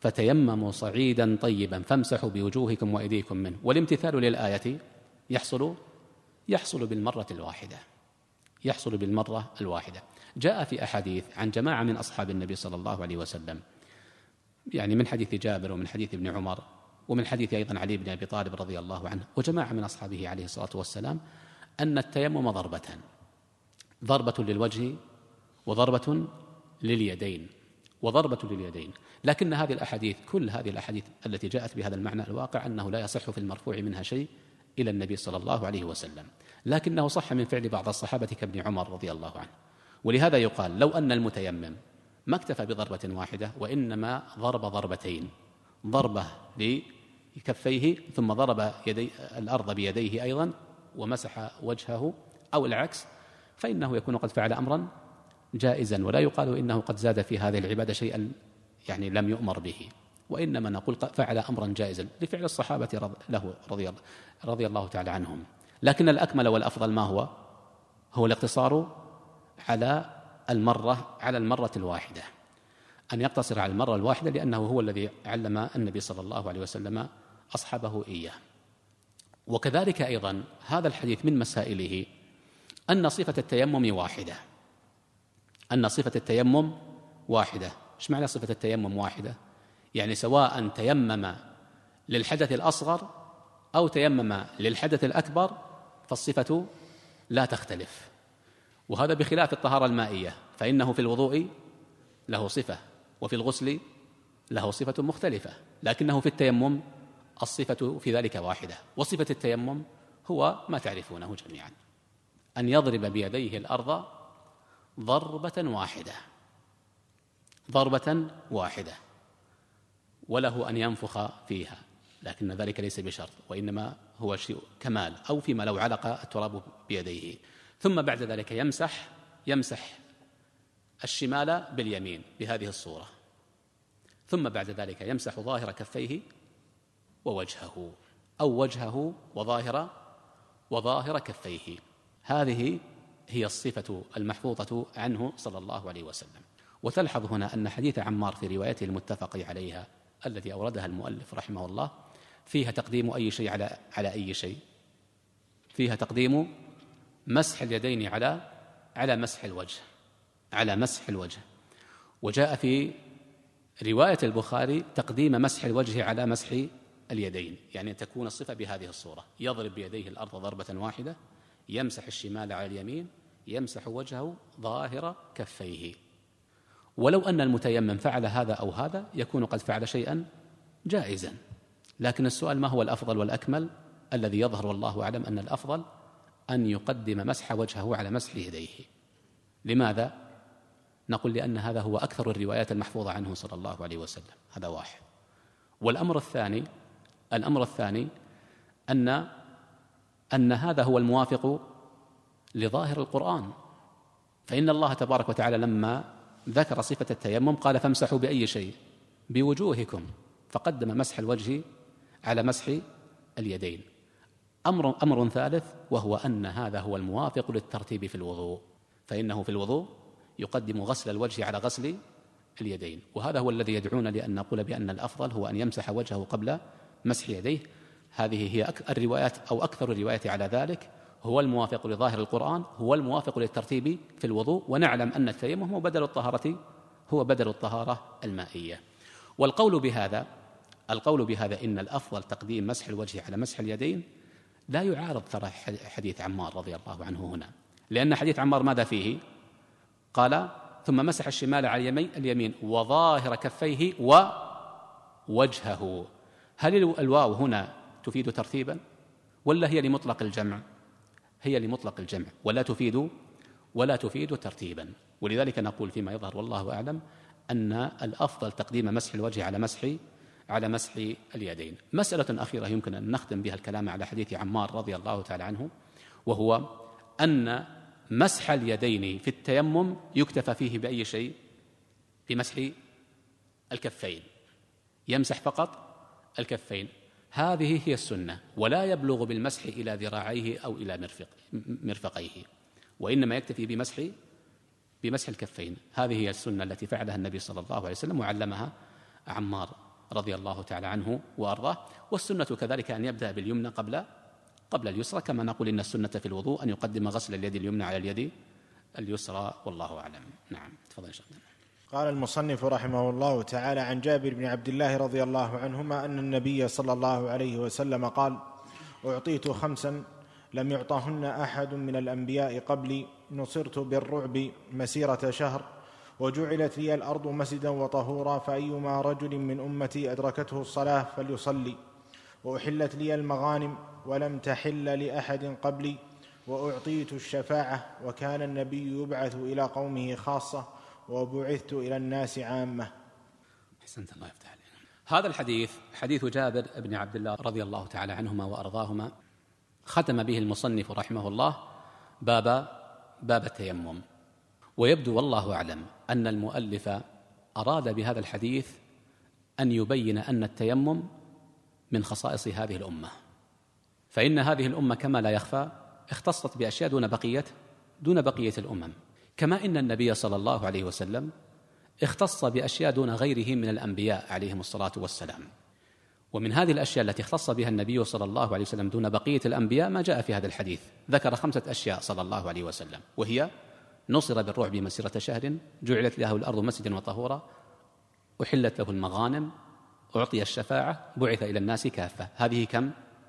فتيمموا صعيدا طيبا فامسحوا بوجوهكم وأيديكم منه. والامتثال للآية يحصل يحصل بالمرة الواحدة يحصل بالمرة الواحدة جاء في أحاديث عن جماعة من أصحاب النبي صلى الله عليه وسلم، يعني من حديث جابر ومن حديث ابن عمر ومن حديث أيضا علي بن أبي طالب رضي الله عنه وجماعة من أصحابه عليه الصلاة والسلام، أن التيمم ضربتان، ضربة للوجه وضربة لليدين وضربة لليدين. لكن هذه الأحاديث كل هذه الأحاديث التي جاءت بهذا المعنى الواقع أنه لا يصح في المرفوع منها شيء إلى النبي صلى الله عليه وسلم، لكنه صح من فعل بعض الصحابة كابن عمر رضي الله عنه. ولهذا يقال لو أن المتيمم ما اكتفى بضربة واحدة وإنما ضرب ضربتين، ضربة لكفيه ثم ضرب يدي الأرض بيديه أيضا ومسح وجهه أو العكس، فإنه يكون قد فعل أمرا جائزا، ولا يقال إنه قد زاد في هذه العبادة شيئا يعني لم يؤمر به، وإنما نقول فعل أمرا جائزا لفعل الصحابة له رضي الله, رضي الله تعالى عنهم. لكن الأكمل والأفضل ما هو؟ هو الاقتصار على المرة على المرة الواحدة، أن يقتصر على المرة الواحدة، لأنه هو الذي علم النبي صلى الله عليه وسلم أصحابه إياه. وكذلك أيضا هذا الحديث من مسائله أن صفة التيمم واحدة أن صفة التيمم واحدة إيش معنى صفة التيمم واحدة؟ يعني سواء تيمم للحدث الأصغر أو تيمم للحدث الأكبر فالصفة لا تختلف، وهذا بخلاف الطهارة المائية، فإنه في الوضوء له صفة وفي الغسل له صفة مختلفة، لكنه في التيمم الصفة في ذلك واحدة. وصفة التيمم هو ما تعرفونه جميعا، أن يضرب بيديه الأرض ضربة واحدة ضربة واحدة وله أن ينفخ فيها، لكن ذلك ليس بشرط، وإنما هو شيء كمال، أو فيما لو علق التراب بيديه، ثم بعد ذلك يمسح يمسح الشمال باليمين بهذه الصورة، ثم بعد ذلك يمسح ظاهر كفيه ووجهه، أو وجهه وظاهر وظاهر كفيه. هذه هي الصفة المحفوظة عنه صلى الله عليه وسلم. وتلحظ هنا أن حديث عمار في روايته المتفق عليها التي أوردها المؤلف رحمه الله فيها تقديم أي شيء على على أي شيء، فيها تقديم مسح اليدين على على مسح الوجه على مسح الوجه وجاء في رواية البخاري تقديم مسح الوجه على مسح اليدين، يعني تكون الصفة بهذه الصورة: يضرب بيديه الأرض ضربة واحدة، يمسح الشمال على اليمين، يمسح وجهه ظاهر كفيه. ولو أن المتيمم فعل هذا أو هذا يكون قد فعل شيئا جائزا، لكن السؤال ما هو الأفضل والأكمل؟ الذي يظهر والله أعلم أن الأفضل أن يقدم مسح وجهه على مسح يديه. لماذا؟ نقول لأن هذا هو أكثر الروايات المحفوظة عنه صلى الله عليه وسلم، هذا واحد. والأمر الثاني الأمر الثاني أن أن هذا هو الموافق لظاهر القرآن، فإن الله تبارك وتعالى لما ذكر صفة التيمم قال: فامسحوا بأي شيء؟ بوجوهكم، فقدم مسح الوجه على مسح اليدين. أمر أمر ثالث، وهو أن هذا هو الموافق للترتيب في الوضوء، فإنه في الوضوء يقدم غسل الوجه على غسل اليدين، وهذا هو الذي يدعونا لأن نقول بأن الأفضل هو أن يمسح وجهه قبل مسح يديه. هذه هي الروايات أو أكثر الروايات على ذلك، هو الموافق لظاهر القرآن، هو الموافق للترتيب في الوضوء، ونعلم أن التيمم هو بدل الطهارة هو بدل الطهارة المائية. والقول بهذا القول بهذا إن الأفضل تقديم مسح الوجه على مسح اليدين لا يعارض ترى حديث عمار رضي الله عنه هنا، لأن حديث عمار ماذا فيه؟ قال: ثم مسح الشمال على اليمين وظاهر كفيه ووجهه. هل الواو هنا تفيد ترتيبا ولا هي لمطلق الجمع؟ هي لمطلق الجمع ولا تفيد ولا تفيد ترتيبا. ولذلك نقول فيما يظهر والله أعلم أن الأفضل تقديم مسح الوجه على مسح على مسح اليدين. مسألة أخيرة يمكن أن نختم بها الكلام على حديث عمار رضي الله تعالى عنه، وهو أن مسح اليدين في التيمم يكتفى فيه بأي شيء؟ بمسح الكفين، يمسح فقط الكفين. هذه هي السنة، ولا يبلغ بالمسح إلى ذراعيه أو إلى مرفق مرفقيه، وإنما يكتفي بمسح بمسح الكفين. هذه هي السنة التي فعلها النبي صلى الله عليه وسلم وعلمها عمار رضي الله تعالى عنه وأرضاه. والسنة كذلك أن يبدأ باليمنى قبل قبل اليسرى، كما نقول إن السنة في الوضوء أن يقدم غسل اليد اليمنى على اليد اليسرى، والله أعلم. نعم، تفضل شيخنا. قال المصنف رحمه الله تعالى: عن جابر بن عبد الله رضي الله عنهما أن النبي صلى الله عليه وسلم قال: أعطيت خمسا لم يعطهن أحد من الأنبياء قبلي، نصرت بالرعب مسيرة شهر، وجعلت لي الأرض مسجدا وطهورا، فأيما رجل من أمتي أدركته الصلاة فليصلي، وأحلت لي المغانم ولم تحل لأحد قبلي، وأعطيت الشفاعة، وكان النبي يبعث إلى قومه خاصة، وبعثت إلى الناس عامة. أحسنت، الله يفتح علينا. هذا الحديث حديث جابر بن عبد الله رضي الله تعالى عنهما وأرضاهما، ختم به المصنف رحمه الله باب باب التيمم. ويبدو والله أعلم أن المؤلف أراد بهذا الحديث أن يبين أن التيمم من خصائص هذه الأمة، فإن هذه الأمة كما لا يخفى اختصت بأشياء دون بقية دون بقية الأمم، كما إن النبي صلى الله عليه وسلم اختص بأشياء دون غيره من الأنبياء عليهم الصلاة والسلام. ومن هذه الأشياء التي اختص بها النبي صلى الله عليه وسلم دون بقية الأنبياء ما جاء في هذا الحديث، ذكر خمسة أشياء صلى الله عليه وسلم، وهي: نصر بالرعب مسيرة شهر، جعلت له الأرض مسجدا وطهورا، أحلت له المغانم، أعطي الشفاعة، بعث إلى الناس كافة. هذه كم؟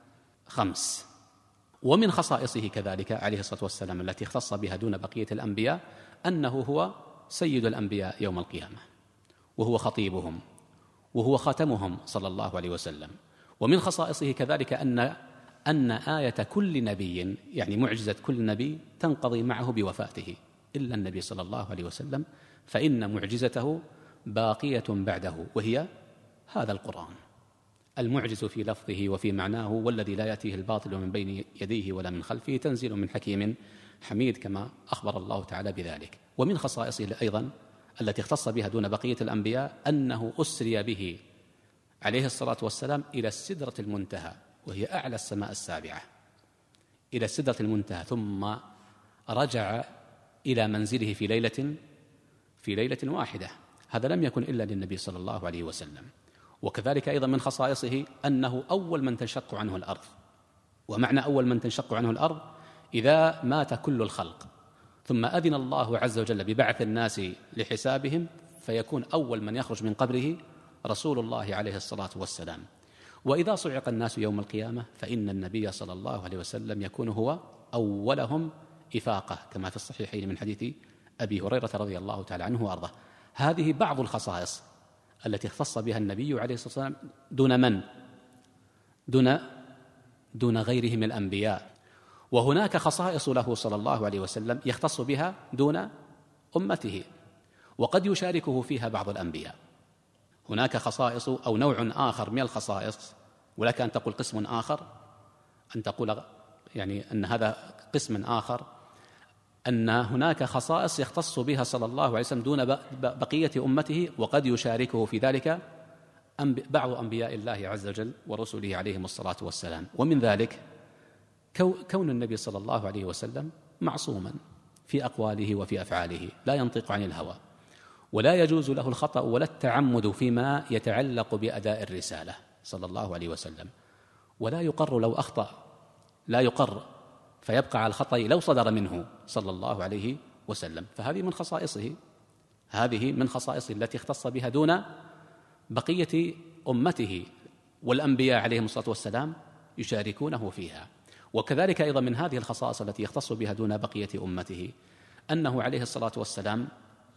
خمس. ومن خصائصه كذلك عليه الصلاة والسلام التي اختص بها دون بقية الأنبياء أنه هو سيد الأنبياء يوم القيامة، وهو خطيبهم، وهو خاتمهم صلى الله عليه وسلم. ومن خصائصه كذلك أن أن آية كل نبي، يعني معجزة كل نبي، تنقضي معه بوفاته، إلا النبي صلى الله عليه وسلم فإن معجزته باقية بعده، وهي هذا القرآن المعجز في لفظه وفي معناه، والذي لا يأتيه الباطل من بين يديه ولا من خلفه، تنزيل من حكيم حميد، كما أخبر الله تعالى بذلك. ومن خصائصه أيضا التي اختص بها دون بقية الأنبياء أنه أسري به عليه الصلاة والسلام إلى السدرة المنتهى، وهي أعلى السماء السابعة، إلى السدرة المنتهى، ثم رجع إلى منزله في ليلة في ليلة واحدة. هذا لم يكن إلا للنبي صلى الله عليه وسلم. وكذلك أيضا من خصائصه أنه أول من تنشق عنه الأرض. ومعنى أول من تنشق عنه الأرض إذا مات كل الخلق ثم أذن الله عز وجل ببعث الناس لحسابهم، فيكون أول من يخرج من قبره رسول الله عليه الصلاة والسلام. وإذا صعق الناس يوم القيامة فإن النبي صلى الله عليه وسلم يكون هو أولهم إفاقة، كما في الصحيحين من حديث أبي هريرة رضي الله تعالى عنه وأرضاه. هذه بعض الخصائص التي اختص بها النبي عليه الصلاة والسلام دون من؟ دون دون غيره من الأنبياء. وهناك خصائص له صلى الله عليه وسلم يختص بها دون أمته، وقد يشاركه فيها بعض الأنبياء. هناك خصائص أو نوع آخر من الخصائص، ولك أن تقول قسم آخر، أن تقول يعني أن هذا قسم آخر، أن هناك خصائص يختص بها صلى الله عليه وسلم دون بقية أمته، وقد يشاركه في ذلك بعض أنبياء الله عز وجل ورسله عليهم الصلاة والسلام. ومن ذلك كون النبي صلى الله عليه وسلم معصوما في أقواله وفي أفعاله، لا ينطق عن الهوى، ولا يجوز له الخطأ ولا التعمد فيما يتعلق بأداء الرسالة صلى الله عليه وسلم، ولا يقر لو أخطأ، لا يقر فيبقى على الخطأ لو صدر منه صلى الله عليه وسلم. فهذه من خصائصه هذه من خصائصه التي اختص بها دون بقية أمته، والأنبياء عليهم الصلاة والسلام يشاركونه فيها. وكذلك أيضا من هذه الخصائص التي يختص بها دون بقية أمته أنه عليه الصلاة والسلام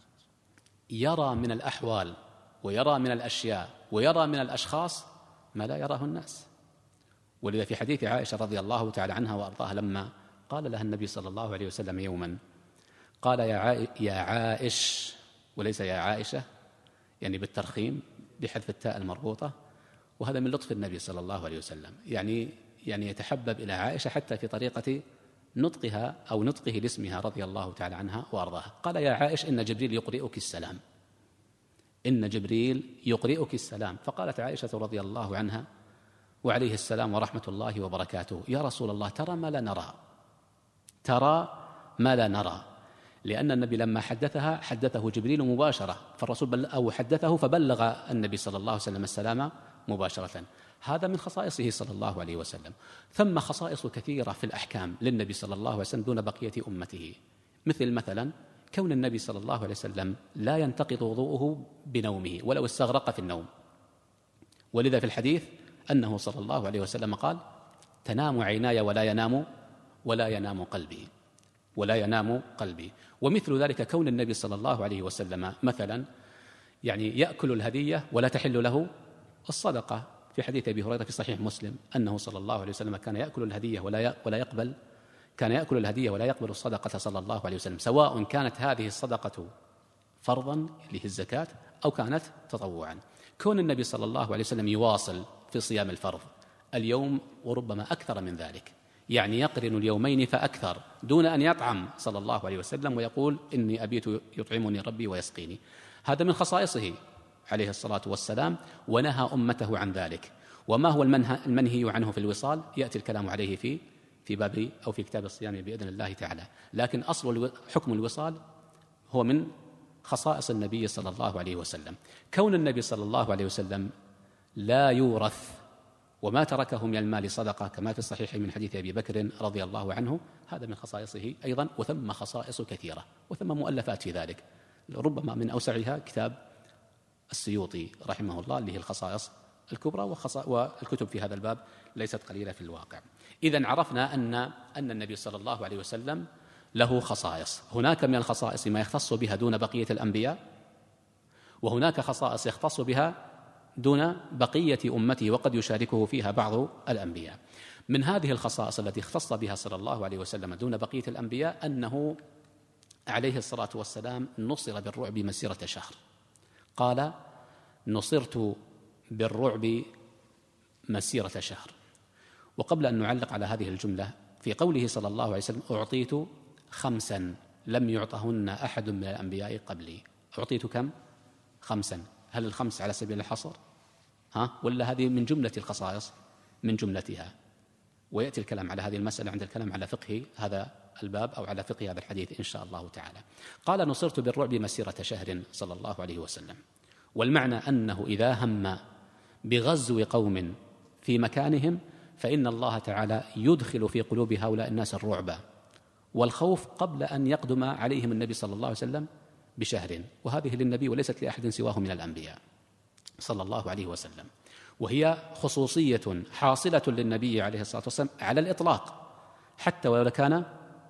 يرى من الأحوال ويرى من الأشياء ويرى من الأشخاص ما لا يراه الناس. ولذا في حديث عائشة رضي الله تعالى عنها وأرضاها لما قال لها النبي صلى الله عليه وسلم يوما، قال يا, عائ... يا عائش، وليس يا عائشة، يعني بالترخيم بحذف التاء المربوطة، وهذا من لطف النبي صلى الله عليه وسلم، يعني يعني يتحبب إلى عائشة حتى في طريقة نطقها أو نطقه لاسمها رضي الله تعالى عنها وأرضاها. قال يا عائش إن جبريل يقرئك السلام، إن جبريل يقرئك السلام. فقالت عائشة رضي الله عنها وعليه السلام ورحمة الله وبركاته، يا رسول الله ترى ما لا نرى، ترى ما لا نرى، لأن النبي لما حدثها حدثه جبريل مباشرة، فالرسول بل أو حدثه فبلغ النبي صلى الله عليه وسلم السلام مباشرة. هذا من خصائصه صلى الله عليه وسلم. ثم خصائص كثيرة في الأحكام للنبي صلى الله عليه وسلم دون بقية أمته، مثل مثلا كون النبي صلى الله عليه وسلم لا ينتقض وضوءه بنومه ولو استغرق في النوم، ولذا في الحديث أنه صلى الله عليه وسلم قال: تنام عيناي ولا ينام ولا ينام قلبي ولا ينام قلبي. ومثل ذلك كون النبي صلى الله عليه وسلم مثلا يعني يأكل الهدية ولا تحل له الصدقة، في حديث أبي هريرة في صحيح مسلم أنه صلى الله عليه وسلم كان يأكل الهدية ولا ولا يقبل كان يأكل الهدية ولا يقبل الصدقة صلى الله عليه وسلم، سواء كانت هذه الصدقة فرضا اللي هي الزكاة أو كانت تطوعا. كون النبي صلى الله عليه وسلم يواصل في صيام الفرض اليوم وربما أكثر من ذلك، يعني يقرن اليومين فأكثر دون أن يطعم صلى الله عليه وسلم ويقول: إني أبيت يطعمني ربي ويسقيني. هذا من خصائصه عليه الصلاة والسلام، ونهى أمته عن ذلك. وما هو المنهي عنه في الوصال يأتي الكلام عليه في في باب أو في كتاب الصيام بإذن الله تعالى، لكن أصل حكم الوصال هو من خصائص النبي صلى الله عليه وسلم. كون النبي صلى الله عليه وسلم لا يورث وما تركه من المال صدقة كما في الصحيح من حديث أبي بكر رضي الله عنه، هذا من خصائصه أيضا. وثم خصائص كثيرة وثم مؤلفات في ذلك، ربما من أوسعها كتاب السيوطي رحمه الله اللي هي الخصائص الكبرى، والكتب في هذا الباب ليست قليلة في الواقع. إذن عرفنا أن أن النبي صلى الله عليه وسلم له خصائص. هناك من الخصائص ما يختص بها دون بقية الأنبياء، وهناك خصائص يختص بها دون بقية أمته وقد يشاركه فيها بعض الأنبياء. من هذه الخصائص التي اختص بها صلى الله عليه وسلم دون بقية الأنبياء أنه عليه الصلاة والسلام نصر بالرعب مسيرة شهر. قال: نصرت بالرعب مسيرة شهر. وقبل أن نعلق على هذه الجملة، في قوله صلى الله عليه وسلم: أعطيت خمسا لم يعطهن أحد من الأنبياء قبلي. أعطيت كم؟ خمسا. هل الخمس على سبيل الحصر؟ ها؟ ولا هذه من جملة الخصائص؟ من جملتها. ويأتي الكلام على هذه المسألة عند الكلام على فقه هذا الباب أو على فقه هذا الحديث إن شاء الله تعالى. قال: نصرت بالرعب مسيرة شهر صلى الله عليه وسلم. والمعنى أنه إذا هم بغزو قوم في مكانهم فإن الله تعالى يدخل في قلوب هؤلاء الناس الرعب والخوف قبل أن يقدم عليهم النبي صلى الله عليه وسلم بشهر، وهذه للنبي وليست لأحد سواه من الأنبياء صلى الله عليه وسلم، وهي خصوصية حاصلة للنبي عليه الصلاة والسلام على الإطلاق، حتى ولو كان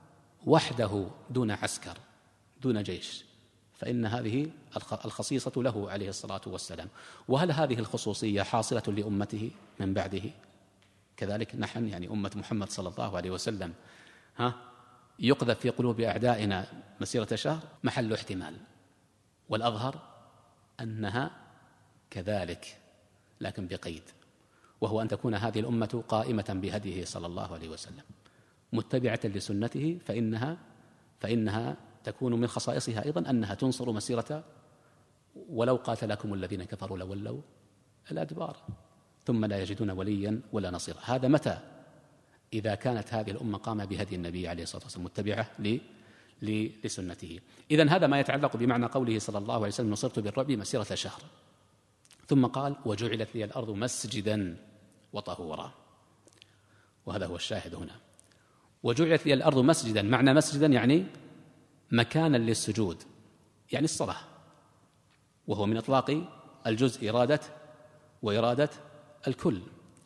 وحده دون عسكر دون جيش، فإن هذه الخصيصة له عليه الصلاة والسلام. وهل هذه الخصوصية حاصلة لأمته من بعده؟ كذلك نحن يعني أمة محمد صلى الله عليه وسلم ها يقذف في قلوب أعدائنا مسيرة شهر محل احتمال، والأظهر أنها كذلك لكن بقيد، وهو أن تكون هذه الأمة قائمة بهديه صلى الله عليه وسلم متبعة لسنته، فإنها فإنها تكون من خصائصها أيضا أنها تنصر مسيرة ولو قاتلكم الذين كفروا لولوا الأدبار ثم لا يجدون وليا ولا نصيرا. هذا متى؟ إذا كانت هذه الأمة قام بهدي النبي عليه الصلاة والسلام متبعة لسنته. إذن هذا ما يتعلق بمعنى قوله صلى الله عليه وسلم: نصرت بالرعب مسيرة شهر. ثم قال: وجعلت لي الأرض مسجدا وطهورا. وهذا هو الشاهد هنا. وجعلت لي الأرض مسجدا، معنى مسجدا يعني مكانا للسجود، يعني الصلاة، وهو من إطلاق الجزء إرادة وإرادة الكل،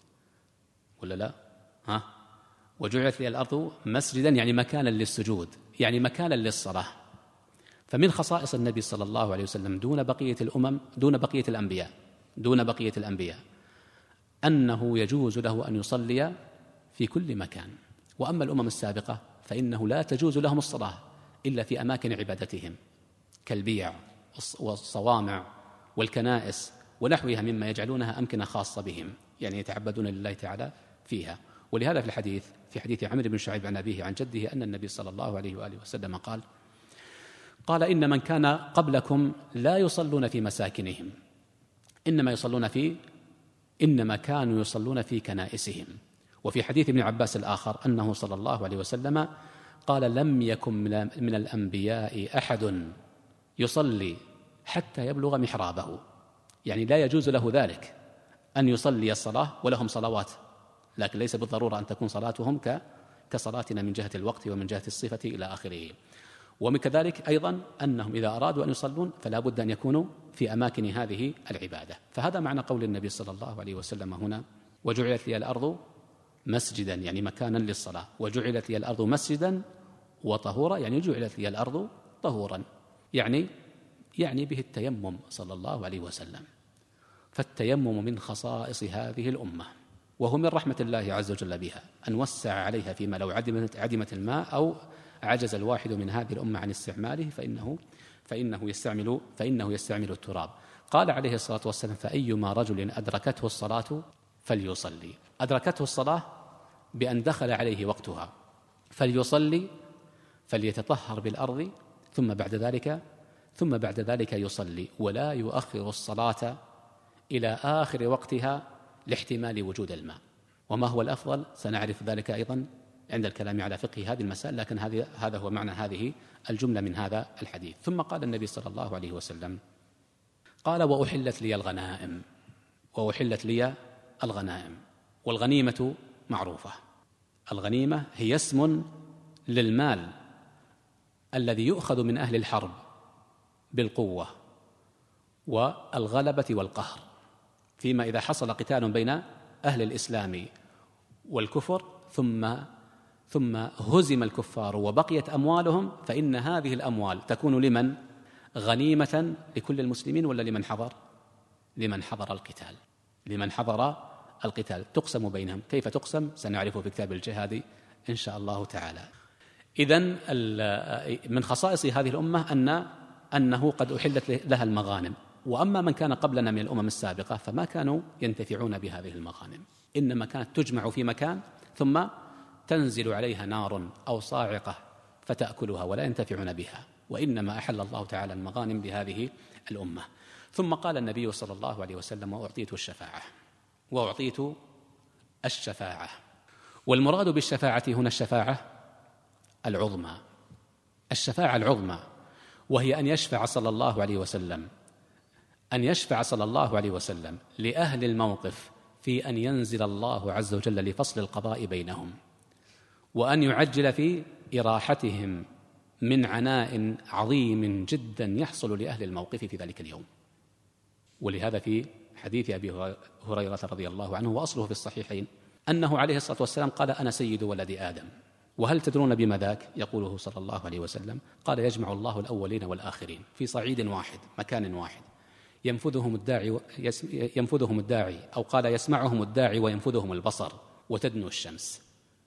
ولا لا؟ ها؟ وجعلت لي الأرض مسجدا يعني مكانا للسجود، يعني مكانا للصلاة. فمن خصائص النبي صلى الله عليه وسلم دون بقية الأمم دون بقية الأنبياء دون بقية الأنبياء أنه يجوز له أن يصلي في كل مكان. وأما الأمم السابقة فإنه لا تجوز لهم الصلاة إلا في أماكن عبادتهم كالبيع والصوامع والكنائس ونحوها مما يجعلونها أمكنة خاصة بهم، يعني يتعبدون لله تعالى فيها. ولهذا في الحديث في حديث عمرو بن شعيب عن أبيه عن جده أن النبي صلى الله عليه وآله وسلم قال قال إن من كان قبلكم لا يصلون في مساكنهم إنما يصلون في إنما كانوا يصلون في كنائسهم. وفي حديث ابن عباس الآخر أنه صلى الله عليه وسلم قال لم يكن من الأنبياء أحد يصلي حتى يبلغ محرابه، يعني لا يجوز له ذلك أن يصلي الصلاة ولهم صلوات، لكن ليس بالضرورة أن تكون صلاتهم كصلاتنا من جهة الوقت ومن جهة الصفة إلى آخره. ومن كذلك أيضا أنهم إذا أرادوا أن يصلون فلا بد أن يكونوا في أماكن هذه العبادة. فهذا معنى قول النبي صلى الله عليه وسلم هنا: وجعلت لي الأرض مسجدا، يعني مكانا للصلاة، وجعلت لي الأرض مسجدا وطهورا، يعني جعلت لي الأرض طهورا، يعني يعني به التيمم صلى الله عليه وسلم. فالتيمم من خصائص هذه الأمة، وهو من رحمة الله عز وجل بها أن وسع عليها فيما لو عدمت, عدمت الماء أو عجز الواحد من هذه الأمة عن استعماله فإنه, فإنه, يستعمل فإنه يستعمل التراب. قال عليه الصلاة والسلام: فأيما رجل أدركته الصلاة فليصلي. أدركته الصلاة بأن دخل عليه وقتها فليصلي، فليتطهر بالأرض ثم بعد ذلك ثم بعد ذلك يصلي، ولا يؤخر الصلاة إلى آخر وقتها لاحتمال وجود الماء. وما هو الأفضل سنعرف ذلك أيضا عند الكلام على فقه هذه المسائل، لكن هذا هو معنى هذه الجملة من هذا الحديث. ثم قال النبي صلى الله عليه وسلم: قال: وأحلت لي الغنائم. وأحلت لي الغنائم، والغنيمة معروفة. الغنيمة هي اسم للمال الذي يؤخذ من أهل الحرب بالقوة والغلبة والقهر، فيما إذا حصل قتال بين أهل الإسلام والكفر ثم ثم هزم الكفار وبقيت أموالهم، فإن هذه الأموال تكون لمن؟ غنيمة لكل المسلمين ولا لمن حضر؟ لمن حضر القتال لمن حضر القتال تقسم بينهم. كيف تقسم سنعرفه في كتاب الجهاد إن شاء الله تعالى. إذن من خصائص هذه الأمة أن أنه قد أحلت لها المغانم. وأما من كان قبلنا من الأمم السابقة فما كانوا ينتفعون بهذه المغانم، إنما كانت تجمع في مكان ثم تنزل عليها نار أو صاعقة فتأكلها ولا ينتفعون بها، وإنما أحل الله تعالى المغانم بهذه الأمة. ثم قال النبي صلى الله عليه وسلم: وأعطيت الشفاعة. وأعطيت الشفاعة، والمراد بالشفاعة هنا الشفاعة العظمى، الشفاعة العظمى، وهي أن يشفع صلى الله عليه وسلم أن يشفع صلى الله عليه وسلم لأهل الموقف في أن ينزل الله عز وجل لفصل القضاء بينهم، وأن يعجل في إراحتهم من عناء عظيم جدا يحصل لأهل الموقف في ذلك اليوم. ولهذا في حديث أبي هريرة رضي الله عنه وأصله في الصحيحين أنه عليه الصلاة والسلام قال: أنا سيد ولد آدم. وهل تدرون بما ذاك؟ يقوله صلى الله عليه وسلم: قال: يجمع الله الأولين والآخرين في صعيد واحد مكان واحد، ينفذهم الداعي ينفذهم الداعي أو قال: يسمعهم الداعي وينفذهم البصر، وتدنو الشمس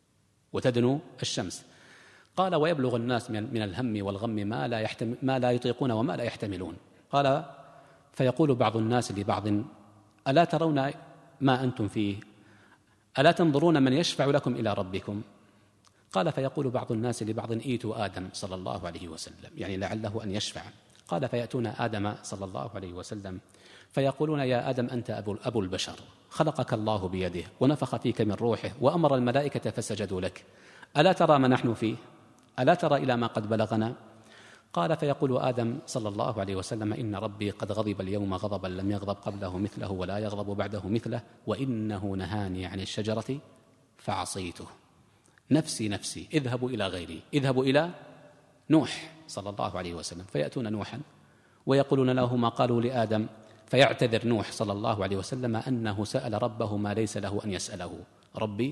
وتدنو الشمس قال: ويبلغ الناس من الهم والغم ما لا يحتمل ما لا يطيقون وما لا يحتملون. قال: فيقول بعض الناس لبعض: ألا ترون ما أنتم فيه؟ ألا تنظرون من يشفع لكم إلى ربكم؟ قال: فيقول بعض الناس لبعض: ائتوا آدم صلى الله عليه وسلم، يعني لعله أن يشفع. قال: فيأتون آدم صلى الله عليه وسلم فيقولون: يا آدم أنت أبو, أبو البشر، خلقك الله بيده ونفخ فيك من روحه وأمر الملائكة فسجدوا لك، ألا ترى ما نحن فيه؟ ألا ترى إلى ما قد بلغنا؟ قال: فيقول آدم صلى الله عليه وسلم: إن ربي قد غضب اليوم غضبا لم يغضب قبله مثله ولا يغضب بعده مثله، وإنه نهاني عن الشجرة فعصيته، نفسي نفسي اذهبوا إلى غيري، اذهبوا إلى نوح صلى الله عليه وسلم. فيأتون نوحا ويقولون له ما قالوا لآدم، فيعتذر نوح صلى الله عليه وسلم أنه سأل ربه ما ليس له أن يسأله: ربي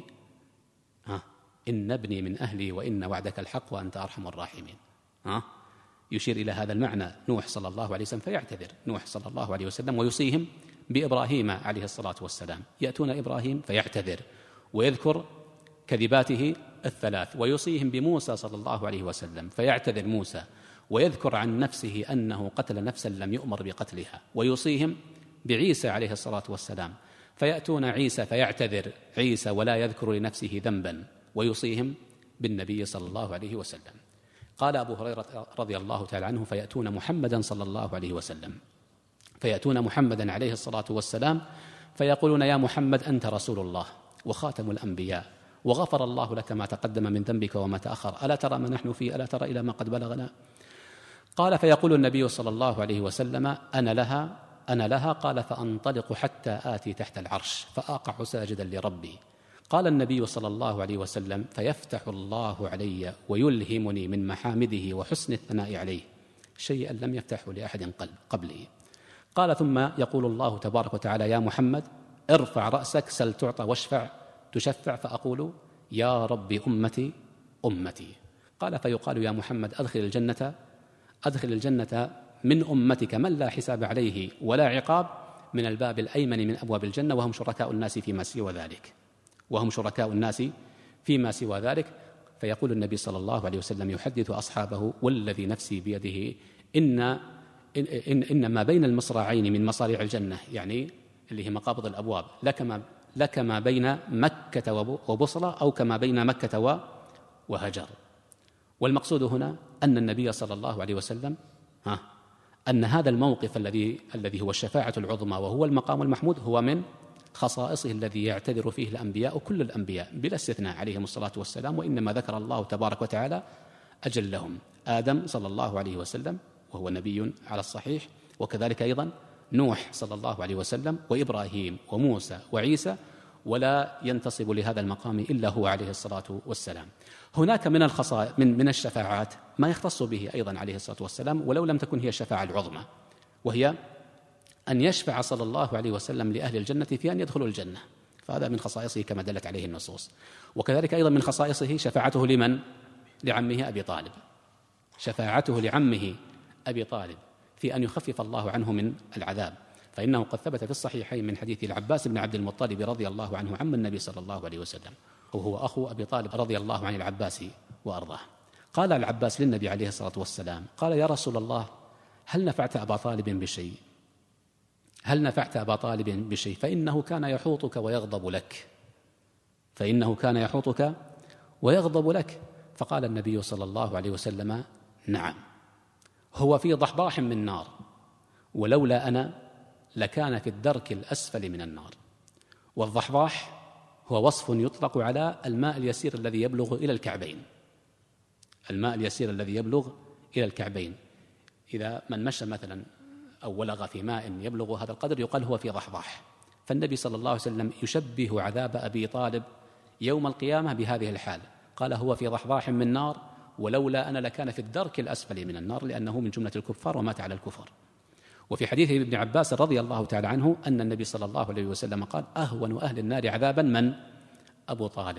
ها إن ابني من أهلي وإن وعدك الحق وأنت أرحم الراحمين. ها يشير إلى هذا المعنى نوح صلى الله عليه وسلم. فيعتذر نوح صلى الله عليه وسلم ويوصيهم بإبراهيم عليه الصلاة والسلام. يأتون إبراهيم فيعتذر ويذكر كذباته الثلاث، ويوصيهم بموسى صلى الله عليه وسلم فيعتذر موسى ويذكر عن نفسه أنه قتل نفسا لم يؤمر بقتلها، ويوصيهم بعيسى عليه الصلاة والسلام فيأتون عيسى فيعتذر عيسى ولا يذكر لنفسه ذنبا، ويوصيهم بالنبي صلى الله عليه وسلم. قال أبو هريرة رضي الله تعالى عنه: فيأتون محمدا صلى الله عليه وسلم فيأتون محمدا عليه الصلاة والسلام فيقولون: يا محمد أنت رسول الله وخاتم الأنبياء وغفر الله لك ما تقدم من ذنبك وما تأخر، ألا ترى ما نحن فيه، ألا ترى إلى ما قد بلغنا؟ قال فيقول النبي صلى الله عليه وسلم أنا لها أنا لها قال فأنطلق حتى آتي تحت العرش فأقع ساجدا لربي. قال النبي صلى الله عليه وسلم فيفتح الله علي ويلهمني من محامده وحسن الثناء عليه شيئا لم يفتحه لأحد قبلي. قال ثم يقول الله تبارك وتعالى يا محمد ارفع رأسك سل تعطى واشفع تشفع، فأقول يا رب أمتي أمتي. قال فيقال يا محمد أدخل الجنة أدخل الجنة من أمتك من لا حساب عليه ولا عقاب من الباب الأيمن من أبواب الجنة وهم شركاء الناس فيما سوى ذلك وهم شركاء الناس فيما سوى ذلك. فيقول النبي صلى الله عليه وسلم يحدث أصحابه والذي نفسي بيده إن, إن, إن, إن ما بين المصراعين من مصاريع الجنة، يعني اللي هي مقابض الأبواب، لكما, لكما بين مكة وبصرة أو كما بين مكة وهجر. والمقصود هنا أن النبي صلى الله عليه وسلم ها أن هذا الموقف الذي الذي هو الشفاعة العظمى وهو المقام المحمود هو من خصائصه الذي يعتذر فيه الأنبياء كل الأنبياء بلا استثناء عليهم الصلاة والسلام، وإنما ذكر الله تبارك وتعالى أجلهم آدم صلى الله عليه وسلم وهو نبي على الصحيح، وكذلك أيضا نوح صلى الله عليه وسلم وإبراهيم وموسى وعيسى، ولا ينتصب لهذا المقام إلا هو عليه الصلاة والسلام. هناك من الخصائص من من الشفاعات ما يختص به أيضا عليه الصلاة والسلام ولو لم تكن هي الشفاعة العظمى، وهي أن يشفع صلى الله عليه وسلم لأهل الجنة في أن يدخلوا الجنة، فهذا من خصائصه كما دلت عليه النصوص. وكذلك أيضا من خصائصه شفاعته لمن؟ لعمه أبي طالب، شفاعته لعمه أبي طالب في أن يخفف الله عنه من العذاب، فإنه قد ثبت في الصحيحين من حديث العباس بن عبد المطلب رضي الله عنه عم النبي صلى الله عليه وسلم، وهو أخو أبي طالب رضي الله عن العباس وأرضاه. قال العباس للنبي عليه الصلاة والسلام قال يا رسول الله هل نفعت أبا طالب بشيء هل نفعت أبا طالب بشيء فإنه كان يحوطك ويغضب لك فإنه كان يحوطك ويغضب لك فقال النبي صلى الله عليه وسلم نعم، هو في ضحضاح من نار ولولا أنا لكان في الدرك الأسفل من النار. والضحضاح هو وصف يطلق على الماء اليسير الذي يبلغ إلى الكعبين، الماء اليسير الذي يبلغ إلى الكعبين، إذا من مشى مثلا أو ولغ في ماء يبلغ هذا القدر يقال هو في ضحضاح. فالنبي صلى الله عليه وسلم يشبه عذاب أبي طالب يوم القيامة بهذه الحال، قال هو في ضحضاح من نار ولولا أنا لكان في الدرك الأسفل من النار، لأنه من جملة الكفار ومات على الكفر. وفي حديث ابن عباس رضي الله تعالى عنه أن النبي صلى الله عليه وسلم قال أهون أهل النار عذابا من؟ أبو طالب،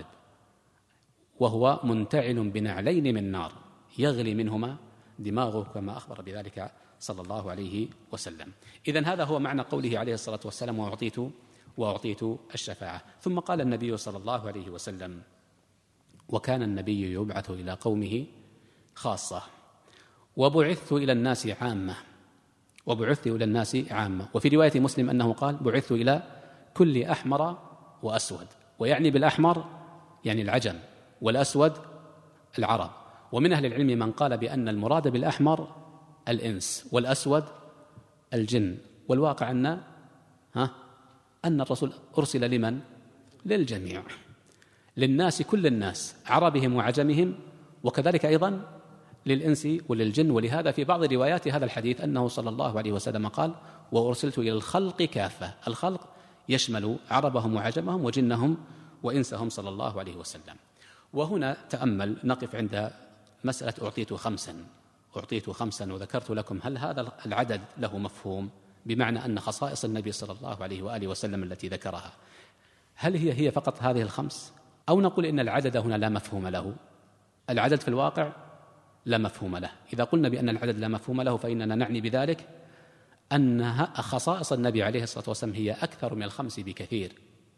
وهو منتعل بنعلين من نار يغلي منهما دماغه كما أخبر بذلك صلى الله عليه وسلم. إذن هذا هو معنى قوله عليه الصلاة والسلام وأعطيت وأعطيت الشفاعة. ثم قال النبي صلى الله عليه وسلم وكان النبي يبعث إلى قومه خاصة وبعثت إلى الناس عامة وبعثت إلى الناس عامة وفي رواية مسلم أنه قال بعثت إلى كل أحمر وأسود، ويعني بالأحمر يعني العجم والأسود العرب. ومن أهل العلم من قال بأن المراد بالأحمر الإنس والأسود الجن، والواقع أن ها أن الرسول أرسل لمن؟ للجميع، للناس كل الناس عربهم وعجمهم، وكذلك أيضا للإنس وللجن. ولهذا في بعض روايات هذا الحديث أنه صلى الله عليه وسلم قال وأرسلت إلى الخلق كافة، الخلق يشمل عربهم وعجمهم وجنهم وإنسهم صلى الله عليه وسلم. وهنا تأمل نقف عند مسألة أعطيت خمسا أعطيت خمسا وذكرت لكم هل هذا العدد له مفهوم، بمعنى أن خصائص النبي صلى الله عليه وآله وسلم التي ذكرها هل هي هي فقط هذه الخمس، أو نقول إن العدد هنا لا مفهوم له؟ العدد في الواقع لا مفهوم له. إذا قلنا بأن العدد لا مفهوم له فإننا نعني بذلك أن خصائص النبي عليه الصلاة والسلام هي أكثر من الخمس بكثير،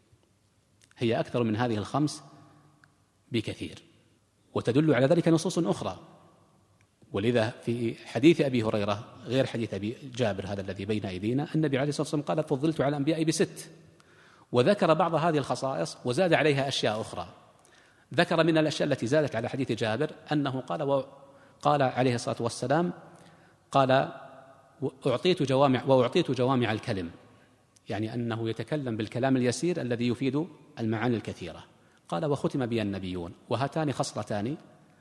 هي أكثر من هذه الخمس بكثير، وتدل على ذلك نصوص أخرى. ولذا في حديث أبي هريرة غير حديث أبي جابر هذا الذي بين أيدينا النبي عليه الصلاة والسلام قال فضلت على الأنبياء بست، وذكر بعض هذه الخصائص وزاد عليها أشياء أخرى. ذكر من الأشياء التي زادت على حديث جابر أنه قال وقال عليه الصلاة والسلام قال أعطيت جوامع وأعطيت جوامع الكلم، يعني أنه يتكلم بالكلام اليسير الذي يفيد المعاني الكثيرة. قال وختم بي النبيون، وهاتان خصلتان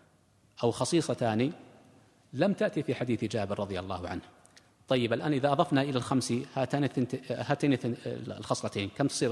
أو خصيصتان لم تأتي في حديث جابر رضي الله عنه. طيب الآن إذا أضفنا إلى الخمس هاتان هاتين الخصلتين كم تصير؟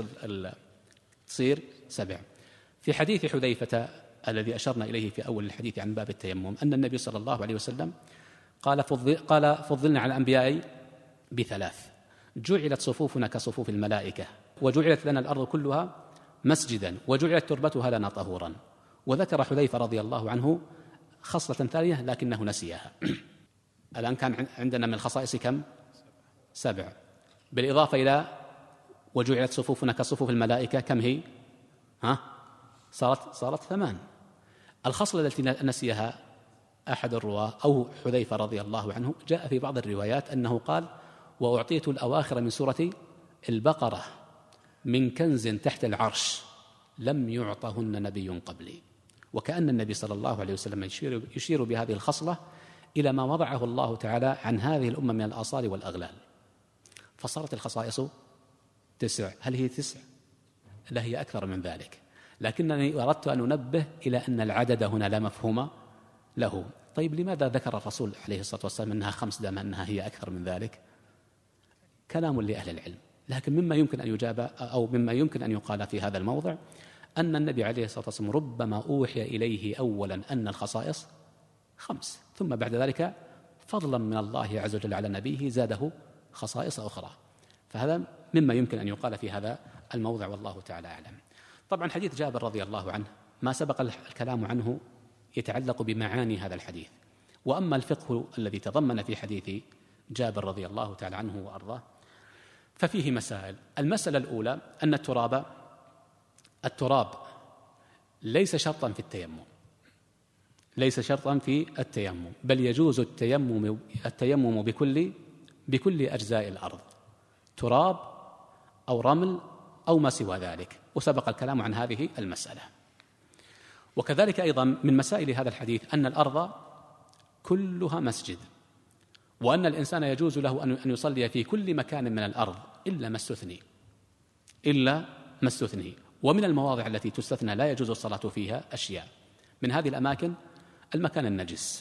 تصير سبع. في حديث حذيفة الذي أشرنا إليه في أول الحديث عن باب التيمم أن النبي صلى الله عليه وسلم قال فضل قال فضلنا على الأنبياء بثلاث: جعلت صفوفنا كصفوف الملائكة، وجعلت لنا الأرض كلها مسجدا، وجعلت تربتها لنا طهورا. وذكر حذيفة رضي الله عنه خصلة ثانية لكنه نسيها. الآن كان عندنا من الخصائص كم؟ سبع، بالإضافة إلى وجعلت صفوفنا كصفوف الملائكة كم هي؟ ها؟ صارت صارت ثمان. الخصلة التي نسيها أحد الرواة أو حذيفة رضي الله عنه جاء في بعض الروايات أنه قال: وأعطيت الأواخر من سورة البقرة من كنز تحت العرش لم يعطهن نبي قبلي. وكأن النبي صلى الله عليه وسلم يشير, يشير بهذه الخصلة إلى ما وضعه الله تعالى عن هذه الأمة من الآصال والأغلال، فصارت الخصائص تسع. هل هي تسع؟ لا، هي أكثر من ذلك، لكنني أردت أن أنبه إلى أن العدد هنا لا مفهوم له. طيب لماذا ذكر الرسول عليه الصلاة والسلام أنها خمس دام أنها هي أكثر من ذلك؟ كلام لأهل العلم، لكن مما يمكن أن يجاب أو مما يمكن أن يقال في هذا الموضع أن النبي عليه الصلاة والسلام ربما أوحي إليه أولا أن الخصائص خمس، ثم بعد ذلك فضلا من الله عز وجل على نبيه زاده خصائص أخرى. فهذا مما يمكن أن يقال في هذا الموضع، والله تعالى أعلم. طبعا حديث جابر رضي الله عنه ما سبق الكلام عنه يتعلق بمعاني هذا الحديث، وأما الفقه الذي تضمن في حديث جابر رضي الله تعالى عنه وأرضاه ففيه مسائل. المسألة الأولى أن التراب التراب ليس شرطا في التيمم، ليس شرطا في التيمم، بل يجوز التيمم التيمم بكل بكل أجزاء الأرض، تراب أو رمل أو ما سوى ذلك، وسبق الكلام عن هذه المسألة. وكذلك أيضا من مسائل هذا الحديث أن الأرض كلها مسجد، وأن الإنسان يجوز له أن يصلي في كل مكان من الأرض إلا ما استثني إلا ما استثني ومن المواضع التي تستثنى لا يجوز الصلاة فيها أشياء. من هذه الأماكن المكان النجس،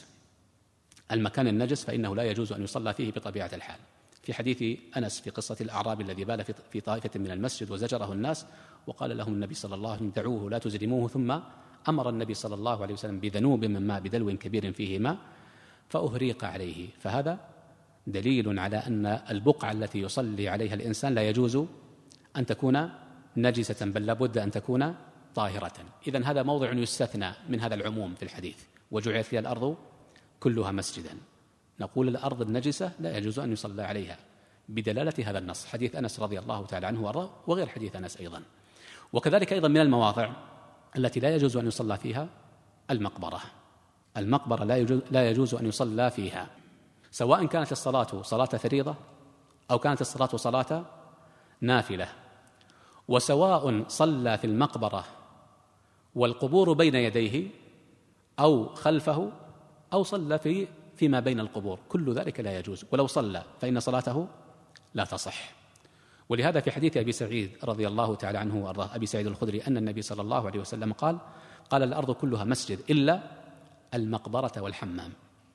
المكان النجس فإنه لا يجوز أن يصلى فيه بطبيعة الحال. في حديث أنس في قصة الأعرابي الذي بال في طائفة من المسجد وزجره الناس وقال لهم النبي صلى الله عليه وسلم: دعوه لا تزرموه، ثم أمر النبي صلى الله عليه وسلم بذنوب من ماء بدلو كبير فيه ماء فأهريق عليه. فهذا دليل على أن البقعة التي يصلي عليها الإنسان لا يجوز أن تكون نجسة، بل لابد أن تكون طاهرة. إذن هذا موضع يستثنى من هذا العموم في الحديث: وجعلت لي الأرض كلها مسجدا. نقول الأرض النجسة لا يجوز أن يصلى عليها بدلالة هذا النص، حديث أنس رضي الله تعالى عنه وأرضاه وغير حديث أنس أيضا. وكذلك أيضا من المواضع التي لا يجوز أن يصلى فيها المقبرة. المقبرة لا يجوز, لا يجوز أن يصلى فيها، سواء كانت الصلاة صلاة فريضة أو كانت الصلاة صلاة نافلة، وسواء صلى في المقبرة والقبور بين يديه أو خلفه أو صلى في فيما بين القبور، كل ذلك لا يجوز، ولو صلى فإن صلاته لا تصح. ولهذا في حديث أبي سعيد رضي الله تعالى عنه وأرضاه أبي سعيد الخدري أن النبي صلى الله عليه وسلم قال قال الأرض كلها مسجد إلا المقبرة والحمام،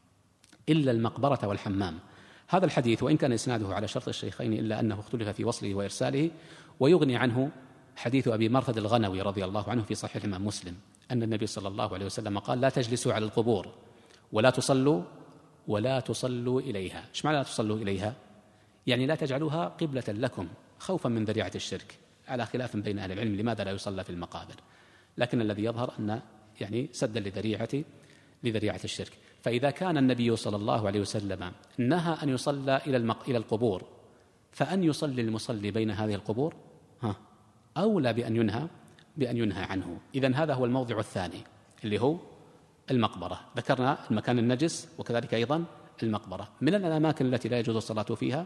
إلا المقبرة والحمام. هذا الحديث وإن كان إسناده على شرط الشيخين إلا أنه اختلف في وصله وإرساله، ويغني عنه حديث أبي مرثد الغنوي رضي الله عنه في صحيح الإمام مسلم أن النبي صلى الله عليه وسلم قال: لا تجلسوا على القبور ولا تصلوا ولا تصلوا إليها. إيش معنى لا تصلوا إليها؟ يعني لا تجعلوها قبلة لكم خوفا من ذريعة الشرك، على خلاف بين أهل العلم لماذا لا يصلى في المقابر، لكن الذي يظهر أن يعني سدا لذريعة لذريعة الشرك. فإذا كان النبي صلى الله عليه وسلم نهى أن يصلى إلى المق... إلى القبور، فأن يصلي المصلي بين هذه القبور ها أولى بأن ينهى بأن ينهى عنه. إذن هذا هو الموضع الثاني اللي هو المقبرة. ذكرنا المكان النجس وكذلك أيضا المقبرة. من الأماكن التي لا يجوز الصلاة فيها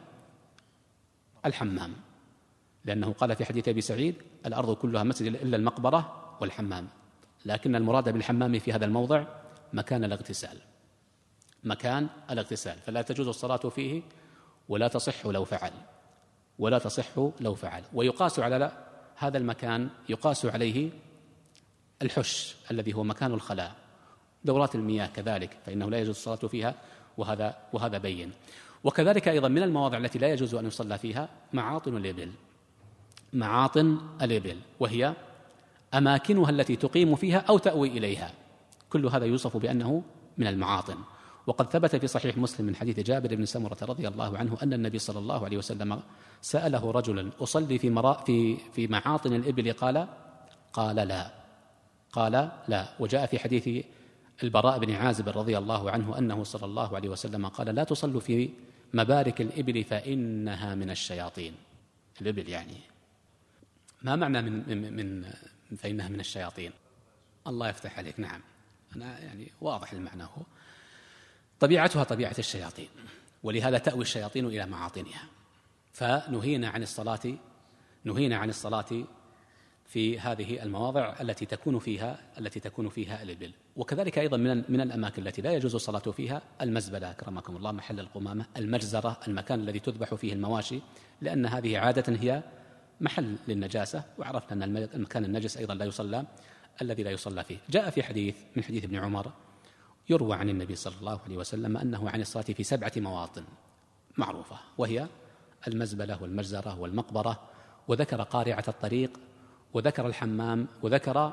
الحمام، لأنه قال في حديث أبي سعيد: الأرض كلها مسجد إلا المقبرة والحمام، لكن المراد بالحمام في هذا الموضع مكان الاغتسال، مكان الاغتسال، فلا تجوز الصلاة فيه ولا تصح لو فعل ولا تصح لو فعل. ويقاس على هذا المكان يقاس عليه الحش الذي هو مكان الخلاء، دورات المياه كذلك فإنه لا يجوز الصلاة فيها، وهذا وهذا بين. وكذلك أيضا من المواضع التي لا يجوز أن يصلى فيها معاطن الإبل، معاطن الإبل وهي أماكنها التي تقيم فيها أو تأوي إليها، كل هذا يوصف بأنه من المعاطن. وقد ثبت في صحيح مسلم من حديث جابر بن سمرة رضي الله عنه أن النبي صلى الله عليه وسلم سأله رجل: أصلي في مرا في في معاطن الإبل؟ قال قال لا قال لا وجاء في حديث البراء بن عازب رضي الله عنه أنه صلى الله عليه وسلم قال: لا تصلوا في مبارك الإبل فإنها من الشياطين. الإبل يعني ما معنى من من, من فإنها من الشياطين؟ الله يفتح عليك. نعم، أنا يعني واضح المعنى، هو طبيعتها طبيعة الشياطين، ولهذا تأوي الشياطين إلى معاطنها. فنهينا عن الصلاة نهينا عن الصلاة في هذه المواضع التي تكون فيها التي تكون فيها الإبل. وكذلك أيضا من من الأماكن التي لا يجوز الصلاة فيها المزبلة أكرمكم الله، محل القمامة، المجزرة، المكان الذي تذبح فيه المواشي، لأن هذه عادة هي محل للنجاسة، وعرفنا أن المكان النجس أيضا لا يصلى الذي لا يصلى فيه. جاء في حديث من حديث ابن عمر يروى عن النبي صلى الله عليه وسلم أنه عن الصلاة في سبعة مواطن معروفة، وهي المزبلة والمجزرة والمقبرة، وذكر قارعة الطريق، وذكر الحمام، وذكر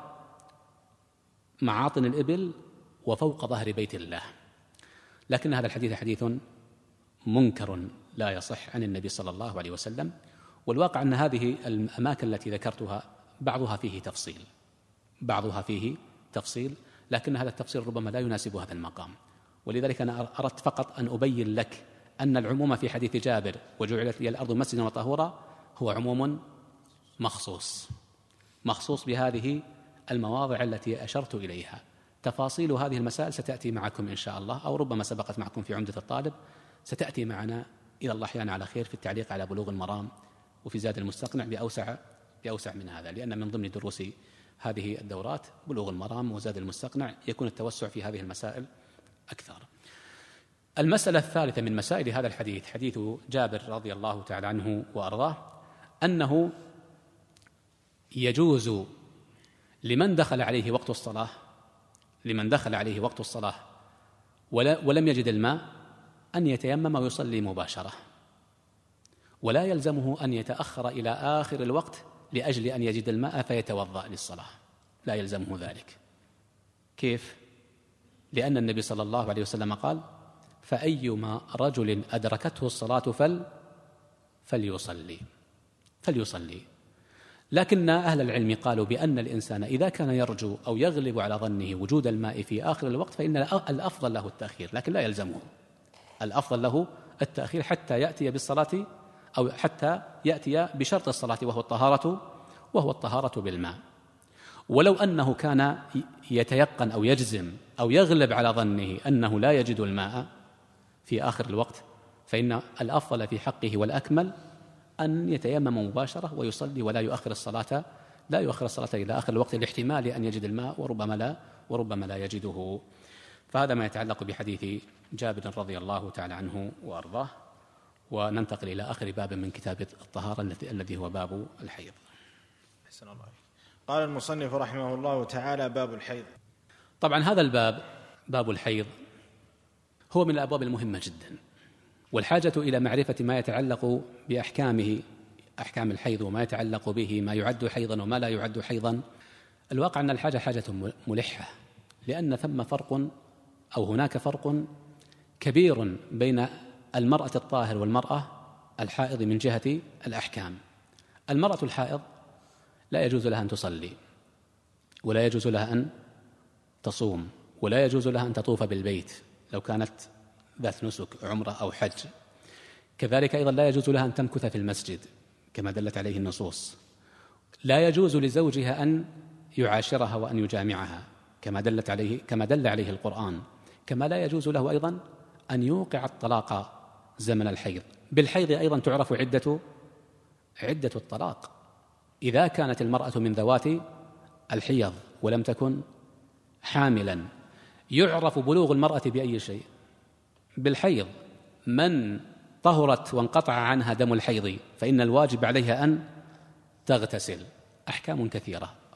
معاطن الإبل، وفوق ظهر بيت الله. لكن هذا الحديث حديث منكر لا يصح عن النبي صلى الله عليه وسلم. والواقع أن هذه الأماكن التي ذكرتها بعضها فيه تفصيل بعضها فيه تفصيل لكن هذا التفصيل ربما لا يناسب هذا المقام. ولذلك أنا أردت فقط أن أبين لك أن العموم في حديث جابر وجعلت لي الأرض مسجدا وطهورا هو عموم مخصوص مخصوص بهذه المواضع التي أشرت إليها. تفاصيل هذه المسائل ستأتي معكم إن شاء الله، أو ربما سبقت معكم في عمدة الطالب، ستأتي معنا إلى الله أحيانا على خير في التعليق على بلوغ المرام وفي زاد المستقنع بأوسع بأوسع من هذا، لأن من ضمن دروس هذه الدورات بلوغ المرام وزاد المستقنع يكون التوسع في هذه المسائل أكثر. المسألة الثالثة من مسائل هذا الحديث، حديث جابر رضي الله تعالى عنه وأرضاه، أنه يجوز لمن دخل عليه وقت الصلاة لمن دخل عليه وقت الصلاة ولم يجد الماء أن يتيمم ويصلي مباشرة، ولا يلزمه أن يتأخر إلى آخر الوقت لأجل أن يجد الماء فيتوضأ للصلاة، لا يلزمه ذلك. كيف؟ لأن النبي صلى الله عليه وسلم قال: فأيما رجل أدركته الصلاة فل فليصلي فليصلي لكن أهل العلم قالوا بأن الإنسان إذا كان يرجو أو يغلب على ظنه وجود الماء في آخر الوقت فإن الأفضل له التأخير، لكن لا يلزمه، الأفضل له التأخير حتى يأتي بالصلاة أو حتى يأتي بشرط الصلاة وهو الطهارة وهو الطهارة بالماء. ولو أنه كان يتيقن أو يجزم أو يغلب على ظنه أنه لا يجد الماء في آخر الوقت فإن الأفضل في حقه والأكمل أن يتيمم مباشرة ويصلي ولا يؤخر الصلاة لا يؤخر الصلاة إلى آخر الوقت لاحتمال أن يجد الماء وربما لا وربما لا يجده. فهذا ما يتعلق بحديث جابر رضي الله تعالى عنه وأرضاه. وننتقل إلى آخر باب من كتاب الطهارة الذي هو باب الحيض. حسن الله. قال المصنف رحمه الله تعالى: باب الحيض. طبعا هذا الباب باب الحيض هو من الأبواب المهمة جدا، والحاجة إلى معرفة ما يتعلق بأحكامه، أحكام الحيض وما يتعلق به، ما يعد حيضا وما لا يعد حيضا. الواقع أن الحاجة حاجة ملحة، لأن ثم فرق أو هناك فرق كبير بين المرأة الطاهر والمرأة الحائض من جهة الأحكام. المرأة الحائض لا يجوز لها أن تصلي، ولا يجوز لها أن تصوم، ولا يجوز لها أن تطوف بالبيت لو كانت ذات نسك عمرة أو حج. كذلك أيضا لا يجوز لها أن تمكث في المسجد كما دلت عليه النصوص. لا يجوز لزوجها أن يعاشرها وأن يجامعها كما دلت عليه كما دل عليه القرآن. كما لا يجوز له أيضا أن يوقع الطلاق زمن الحيض. بالحيض أيضا تعرف عدة عدة الطلاق. إذا كانت المرأة من ذوات الحيض ولم تكن حاملا، يعرف بلوغ المرأة بأي شيء؟ بالحيض. من طهرت وانقطع عنها دم الحيض فإن الواجب عليها أن تغتسل. أحكام كثيرة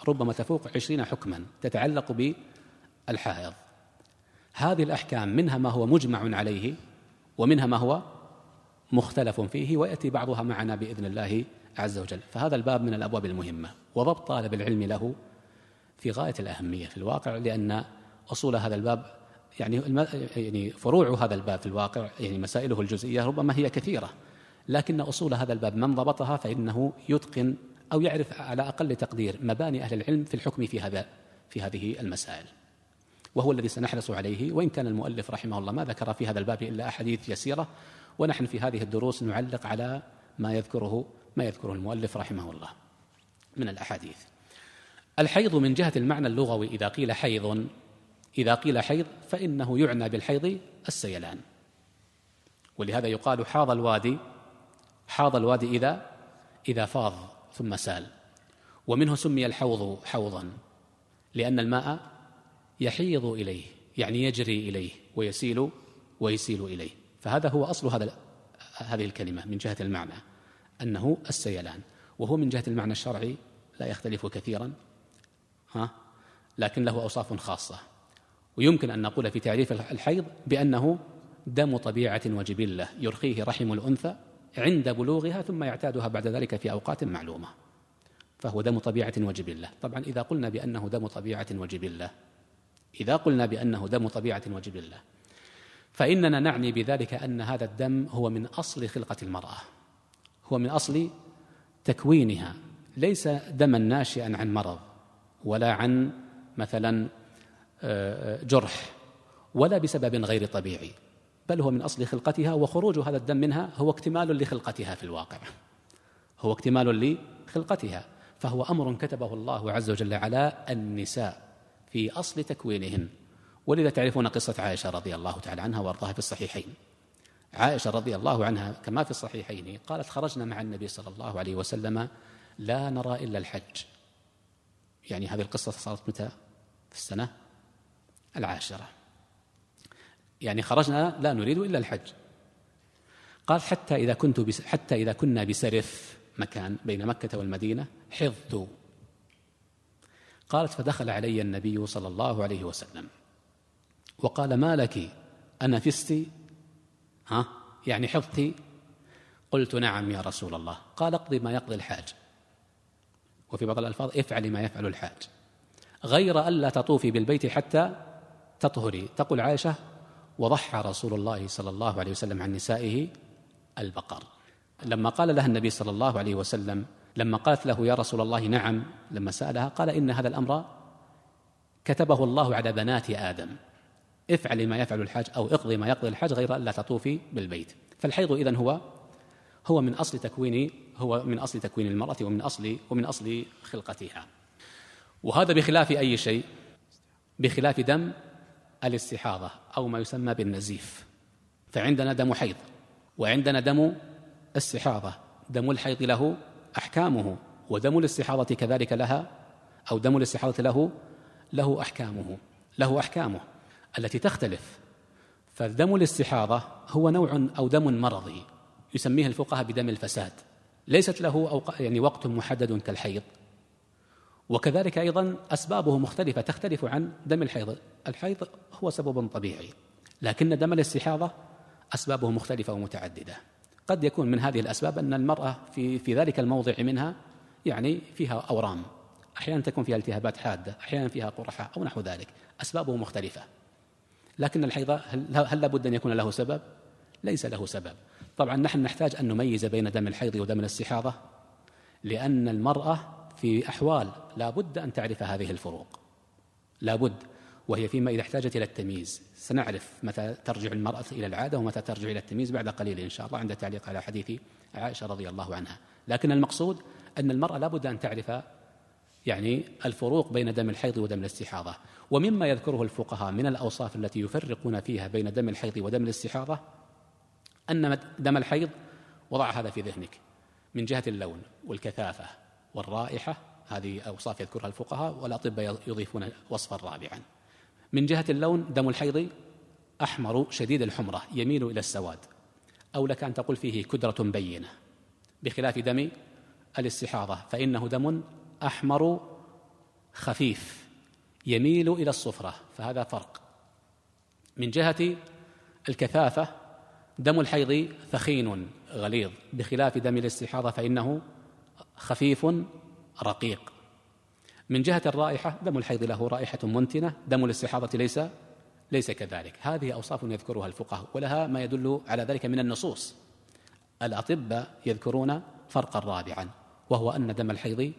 ربما تفوق عشرين حكما تتعلق بالحائض. هذه الأحكام منها ما هو مجمع عليه ومنها ما هو مختلف فيه، ويأتي بعضها معنا بإذن الله عز وجل. فهذا الباب من الأبواب المهمة، وضبط طالب العلم له في غاية الأهمية في الواقع، لأن أصول هذا الباب يعني يعني فروع هذا الباب في الواقع يعني مسائله الجزئية ربما هي كثيرة، لكن أصول هذا الباب من ضبطها فإنه يتقن أو يعرف على أقل تقدير مباني أهل العلم في الحكم في هذا في هذه المسائل، وهو الذي سنحرص عليه. وإن كان المؤلف رحمه الله ما ذكر في هذا الباب إلا أحاديث يسيرة، ونحن في هذه الدروس نعلق على ما يذكره ما يذكره المؤلف رحمه الله من الأحاديث. الحيض من جهة المعنى اللغوي إذا قيل حيض إذا قيل حيض فإنه يعنى بالحيض السيلان، ولهذا يقال حاض الوادي حاض الوادي إذا إذا فاض ثم سال، ومنه سمي الحوض حوضا لأن الماء يحيض إليه يعني يجري إليه ويسيل ويسيل إليه. فهذا هو أصل هذا هذه الكلمة من جهة المعنى أنه السيلان، وهو من جهة المعنى الشرعي لا يختلف كثيرا ها لكن له أوصاف خاصة. ويمكن أن نقول في تعريف الحيض بأنه دم طبيعة وجبلة يرخيه رحم الأنثى عند بلوغها ثم يعتادها بعد ذلك في أوقات معلومة، فهو دم طبيعة وجبلة. طبعا إذا قلنا بأنه دم طبيعة وجبلة إذا قلنا بأنه دم طبيعة وجبلة فإننا نعني بذلك أن هذا الدم هو من أصل خلقة المرأة، هو من أصل تكوينها، ليس دما ناشئا عن مرض ولا عن مثلا جرح ولا بسبب غير طبيعي، بل هو من أصل خلقتها، وخروج هذا الدم منها هو اكتمال لخلقتها في الواقع، هو اكتمال لخلقتها، فهو أمر كتبه الله عز وجل على النساء في أصل تكوينهن. ولذا تعرفون قصة عائشة رضي الله تعالى عنها وارضاها في الصحيحين. عائشة رضي الله عنها كما في الصحيحين قالت: خرجنا مع النبي صلى الله عليه وسلم لا نرى إلا الحج. يعني هذه القصة صارت متى؟ في السنة العاشرة، يعني خرجنا لا نريد إلا الحج. قال: حتى إذا كنت بس حتى إذا كنا بسرف مكان بين مكة والمدينة حضت. قالت: فدخل علي النبي صلى الله عليه وسلم وقال: ما لك أنفست؟ ها يعني حضت؟ قلت: نعم يا رسول الله. قال: اقضي ما يقضي الحاج، وفي بعض الألفاظ افعل ما يفعل الحاج، غير ألا تطوفي بالبيت حتى تطهري. تقول عائشة: وضحى رسول الله صلى الله عليه وسلم عن نسائه البقر. لما قال لها النبي صلى الله عليه وسلم لما قالت له: يا رسول الله نعم، لما سألها قال: إن هذا الأمر كتبه الله على بنات آدم، افعل ما يفعل الحاج أو اقضي ما يقضي الحاج غير ألا تطوفي بالبيت. فالحيض إذن هو هو من أصل تكوين هو من أصل تكوين المرأة ومن أصل ومن أصل خلقتها. وهذا بخلاف أي شيء، بخلاف دم الاستحاضة أو ما يسمى بالنزيف. فعندنا دم حيض وعندنا دم استحاضة. دم الحيض له أحكامه، ودم الاستحاضة كذلك لها أو دم الاستحاضة له له أحكامه له أحكامه التي تختلف. فدم الاستحاضة هو نوع أو دم مرضي يسميه الفقهاء بدم الفساد، ليست له أو يعني وقت محدد كالحيض، وكذلك أيضا أسبابه مختلفة تختلف عن دم الحيض. الحيض هو سبب طبيعي، لكن دم الاستحاضة أسبابه مختلفة ومتعددة. قد يكون من هذه الأسباب أن المرأة في في ذلك الموضع منها يعني فيها أورام، أحيانا تكون فيها التهابات حادة، أحيانا فيها قرحة أو نحو ذلك، أسبابه مختلفة. لكن الحيض هل, هل لابد أن يكون له سبب؟ ليس له سبب. طبعا نحن نحتاج أن نميز بين دم الحيض ودم الاستحاضة، لأن المرأة في أحوال لابد أن تعرف هذه الفروق، لابد، وهي فيما إذا احتاجت إلى التمييز. سنعرف متى ترجع المرأة إلى العادة ومتى ترجع إلى التمييز بعد قليل إن شاء الله عند تعليق على حديث عائشة رضي الله عنها. لكن المقصود أن المرأة لابد أن تعرف يعني الفروق بين دم الحيض ودم الاستحاضة. ومما يذكره الفقهاء من الأوصاف التي يفرقون فيها بين دم الحيض ودم الاستحاضة أن دم الحيض، وضع هذا في ذهنك، من جهة اللون والكثافة والرائحة، هذه أوصاف يذكرها الفقهاء، والأطباء يضيفون وصفا رابعا. من جهة اللون دم الحيض أحمر شديد الحمرة يميل إلى السواد، أو لك أن تقول فيه كدرة بينة، بخلاف دم الاستحاضة فإنه دم أحمر خفيف يميل إلى الصفرة، فهذا فرق. من جهة الكثافة دم الحيض ثخين غليظ، بخلاف دم الاستحاضة فإنه خفيف رقيق. من جهة الرائحة دم الحيض له رائحة منتنة، دم الاستحاضة ليس ليس كذلك. هذه أوصاف يذكرها الفقهاء ولها ما يدل على ذلك من النصوص. الأطباء يذكرون فرقا رابعا، وهو أن دم الحيض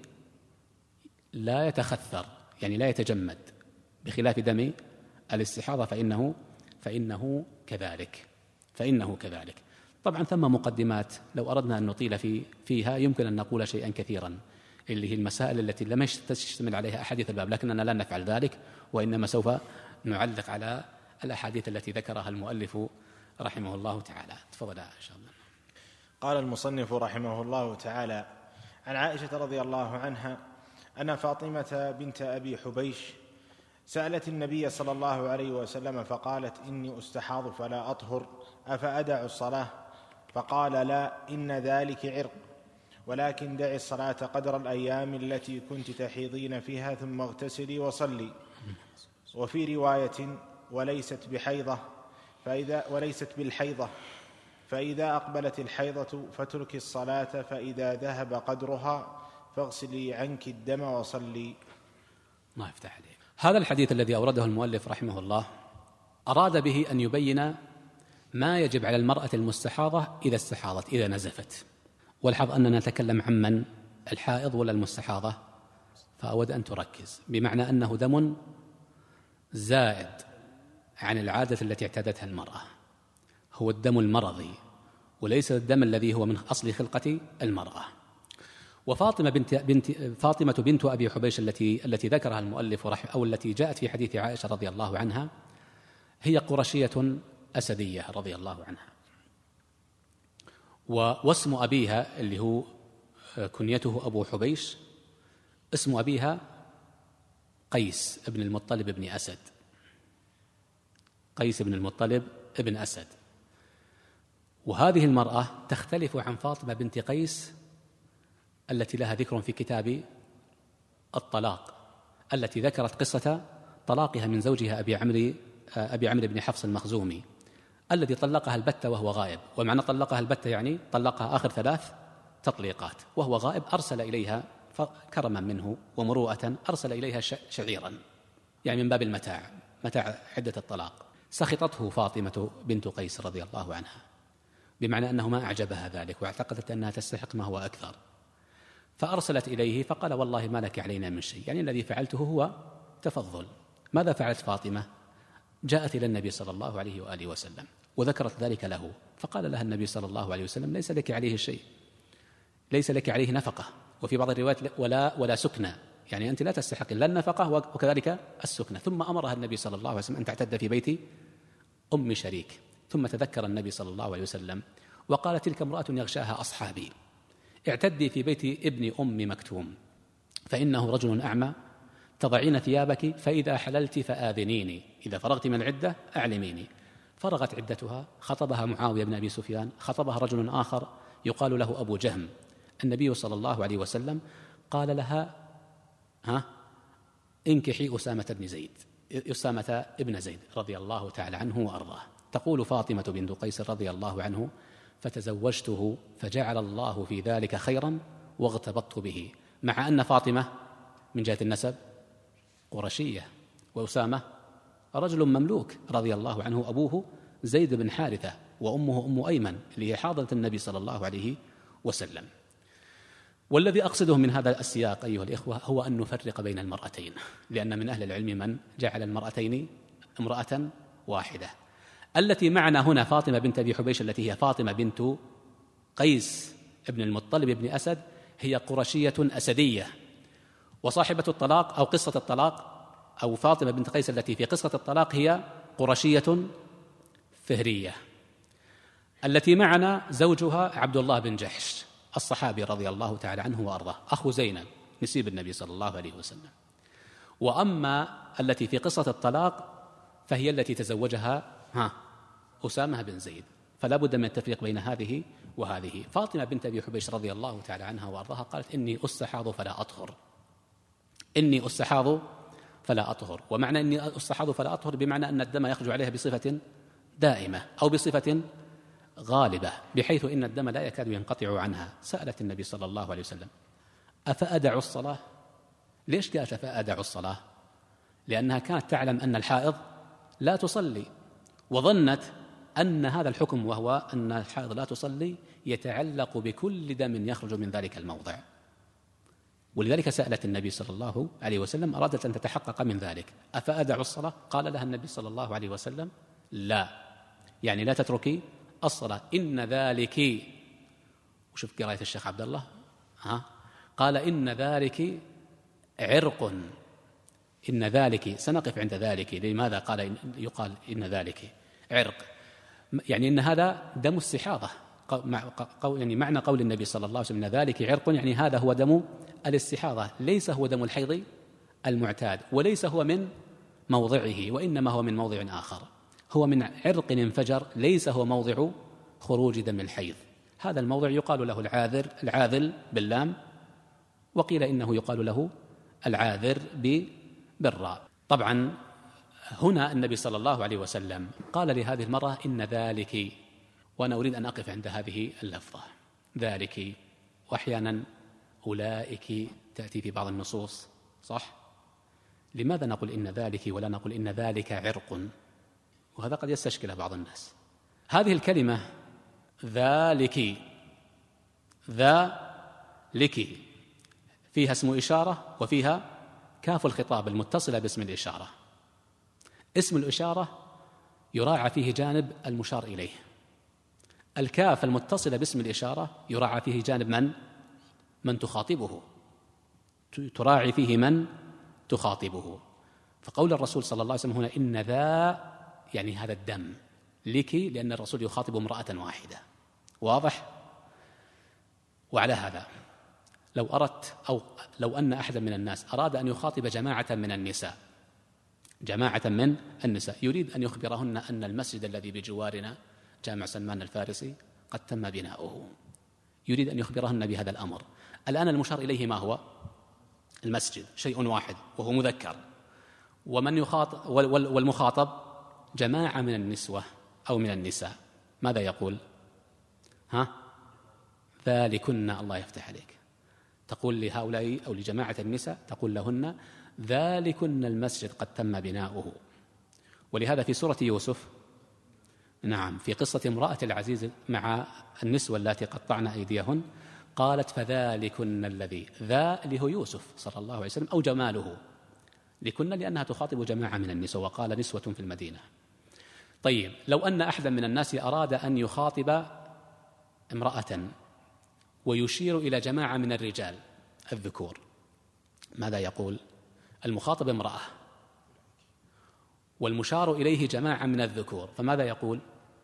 لا يتخثر، يعني لا يتجمد، بخلاف دم الاستحاضة فإنه فإنه كذلك فإنه كذلك. طبعا ثم مقدمات لو أردنا أن نطيل في فيها يمكن أن نقول شيئا كثيرا، اللي هي المسائل التي لم تشتمل عليها أحاديث الباب، لكننا لا نفعل ذلك، وإنما سوف نعلق على الأحاديث التي ذكرها المؤلف رحمه الله تعالى. تفضل إن شاء الله. قال المصنف رحمه الله تعالى: عن عائشة رضي الله عنها أن فاطمة بنت أبي حبيش سألت النبي صلى الله عليه وسلم فقالت: إني أستحاض فلا أطهر، أفأدع الصلاة؟ فقال: لا، إن ذلك عرق، ولكن دعي الصلاة قدر الأيام التي كنت تحيضين فيها ثم اغتسلي وصلي. وفي رواية: وليست بحيضة فإذا وليست بالحيضة فإذا أقبلت الحيضة فاتركي الصلاة، فإذا ذهب قدرها فاغسلي عنك الدم وصلي. الله يفتح عليك. هذا الحديث الذي أورده المؤلف رحمه الله أراد به أن يبين ما يجب على المرأة المستحاضة إذا استحاضت، إذا نزفت. والحظ أننا نتكلم عن من؟ الحائض ولا المستحاضة؟ فأود أن تركز، بمعنى أنه دم زائد عن العادة التي اعتادتها المرأة، هو الدم المرضي وليس الدم الذي هو من أصل خلقة المرأة. وفاطمة بنت, بنت فاطمة بنت أبي حبيش التي التي ذكرها المؤلف رحمه أو التي جاءت في حديث عائشة رضي الله عنها هي قرشية أسدية رضي الله عنها، واسم أبيها اللي هو كنيته أبو حبيش اسم أبيها قيس ابن المطلب ابن أسد، قيس ابن المطلب ابن أسد. وهذه المرأة تختلف عن فاطمة بنت قيس التي لها ذكر في كتاب الطلاق، التي ذكرت قصة طلاقها من زوجها أبي عمرو أبي عمرو بن حفص المخزومي الذي طلقها البتة وهو غائب. ومعنى طلقها البتة يعني طلقها آخر ثلاث تطليقات وهو غائب. أرسل إليها كرما منه ومروءة أرسل إليها شعيرا، يعني من باب المتاع، متاع عدة الطلاق. سخطته فاطمة بنت قيس رضي الله عنها، بمعنى أنه ما أعجبها ذلك واعتقدت أنها تستحق ما هو أكثر، فأرسلت إليه فقال: والله ما لك علينا من شيء، يعني الذي فعلته هو تفضل. ماذا فعلت فاطمة؟ جاءت إلى النبي صلى الله عليه وآله وسلم وذكرت ذلك له، فقال لها النبي صلى الله عليه وسلم: ليس لك عليه شيء، ليس لك عليه نفقة، وفي بعض الروايات ولا ولا سكنة، يعني أنت لا تستحق لا النفقة وكذلك السكنة. ثم أمرها النبي صلى الله عليه وسلم أن تعتد في بيت أم شريك. ثم تذكر النبي صلى الله عليه وسلم وقال: تلك امرأة يغشاها أصحابي، اعتدي في بيت ابن أم مكتوم فإنه رجل أعمى، تضعين ثيابك فإذا حللت فآذنيني، إذا فرغت من العدة أعلميني. فرغت عدتها، خطبها معاوية بن أبي سفيان، خطبها رجل آخر يقال له أبو جهم. النبي صلى الله عليه وسلم قال لها: ها انكحي أسامة بن زيد أسامة ابن زيد رضي الله تعالى عنه وأرضاه. تقول فاطمة بنت قيس رضي الله عنه: فتزوجته فجعل الله في ذلك خيرا واغتبطت به، مع أن فاطمة من جهة النسب قرشية وأسامة رجل مملوك رضي الله عنه، أبوه زيد بن حارثة وأمه أم أيمن اللي هي حاضنة النبي صلى الله عليه وسلم. والذي أقصده من هذا السياق أيها الإخوة هو أن نفرق بين المرأتين، لأن من أهل العلم من جعل المرأتين امرأة واحدة. التي معنا هنا فاطمة بنت أبي حبيش التي هي فاطمة بنت قيس ابن المطلب ابن أسد، هي قرشية أسدية، وصاحبة الطلاق أو قصة الطلاق أو فاطمة بنت قيس التي في قصة الطلاق هي قرشية فهرية. التي معنا زوجها عبد الله بن جحش الصحابي رضي الله تعالى عنه وأرضاه، أخو زينب نسيب النبي صلى الله عليه وسلم. وأما التي في قصة الطلاق فهي التي تزوجها ها أسامة بن زيد، فلا بد من التفريق بين هذه وهذه. فاطمة بنت أبي حبيش رضي الله تعالى عنها وأرضاها قالت: إني أستحاض فلا أطهر، إني أستحاض فلا أطهر. ومعنى إني أستحاض فلا أطهر بمعنى أن الدم يخرج عليها بصفة دائمة أو بصفة غالبة بحيث إن الدم لا يكاد ينقطع عنها. سألت النبي صلى الله عليه وسلم: أفأدع الصلاة؟ ليش قالت أفأدع الصلاة؟ لأنها كانت تعلم أن الحائض لا تصلي، وظنت أن هذا الحكم وهو أن الحائض لا تصلي يتعلق بكل دم يخرج من ذلك الموضع، ولذلك سألت النبي صلى الله عليه وسلم، أرادت أن تتحقق من ذلك: أفأدع الصلاة؟ قال لها النبي صلى الله عليه وسلم: لا، يعني لا تتركي الصلاة، إن ذلك، وشوف قراءة الشيخ عبد الله، ها قال إن ذلك عرق. إن ذلك، سنقف عند ذلك. لماذا قال يقال إن ذلك عرق؟ يعني إن هذا دم استحاضة، يعني معنى قول النبي صلى الله عليه وسلم إن ذلك عرق، يعني هذا هو دم الاستحاضة، ليس هو دم الحيض المعتاد، وليس هو من موضعه، وإنما هو من موضع آخر، هو من عرق انفجر، ليس هو موضع خروج دم الحيض. هذا الموضع يقال له العاذر، العاذل باللام، وقيل إنه يقال له العاذر بالراء. طبعا هنا النبي صلى الله عليه وسلم قال لهذه المرأة إن ذلك، وأنا أريد أن أقف عند هذه اللفظة ذلك، وأحيانا أولئك تأتي في بعض النصوص، صح؟ لماذا نقول إن ذلك ولا نقول إن ذلك عرق؟ وهذا قد يستشكل بعض الناس. هذه الكلمة ذلك، ذلك فيها اسم إشارة وفيها كاف الخطاب المتصلة باسم الإشارة. اسم الإشارة يراعى فيه جانب المشار إليه، الكاف المتصلة باسم الإشارة يراعى فيه جانب من من تخاطبه، تراعي فيه من تخاطبه. فقول الرسول صلى الله عليه وسلم هنا إن ذا، يعني هذا الدم، لك، لأن الرسول يخاطب امرأة واحدة، واضح؟ وعلى هذا لو أردت، أو لو أن أحدا من الناس أراد أن يخاطب جماعة من النساء، جماعة من النساء يريد أن يخبرهن أن المسجد الذي بجوارنا جامع سلمان الفارسي قد تم بناؤه، يريد أن يخبرهن بهذا الأمر. الآن المشار إليه ما هو؟ المسجد، شيء واحد وهو مذكر، ومن يخاطب والمخاطب جماعة من النسوة أو من النساء، ماذا يقول؟ ها ذلكن، الله يفتح عليك، تقول لهؤلاء أو لجماعة النساء، تقول لهن ذلكن المسجد قد تم بناؤه. ولهذا في سورة يوسف، نعم، في قصة امرأة العزيز مع النسوة اللاتي قطعن أيديهن، قالت فذلكن الذي، ذا اللي هو يوسف صلى الله عليه وسلم، أو جماله، لكن لأنها تخاطب جماعة من النسوة، وقال نسوة في المدينة. طيب لو أن أحدا من الناس أراد أن يخاطب امرأة ويشير إلى جماعة من الرجال الذكور، ماذا يقول؟ المخاطب امرأة والمشار إليه جماعة من الذكور، فماذا يقول؟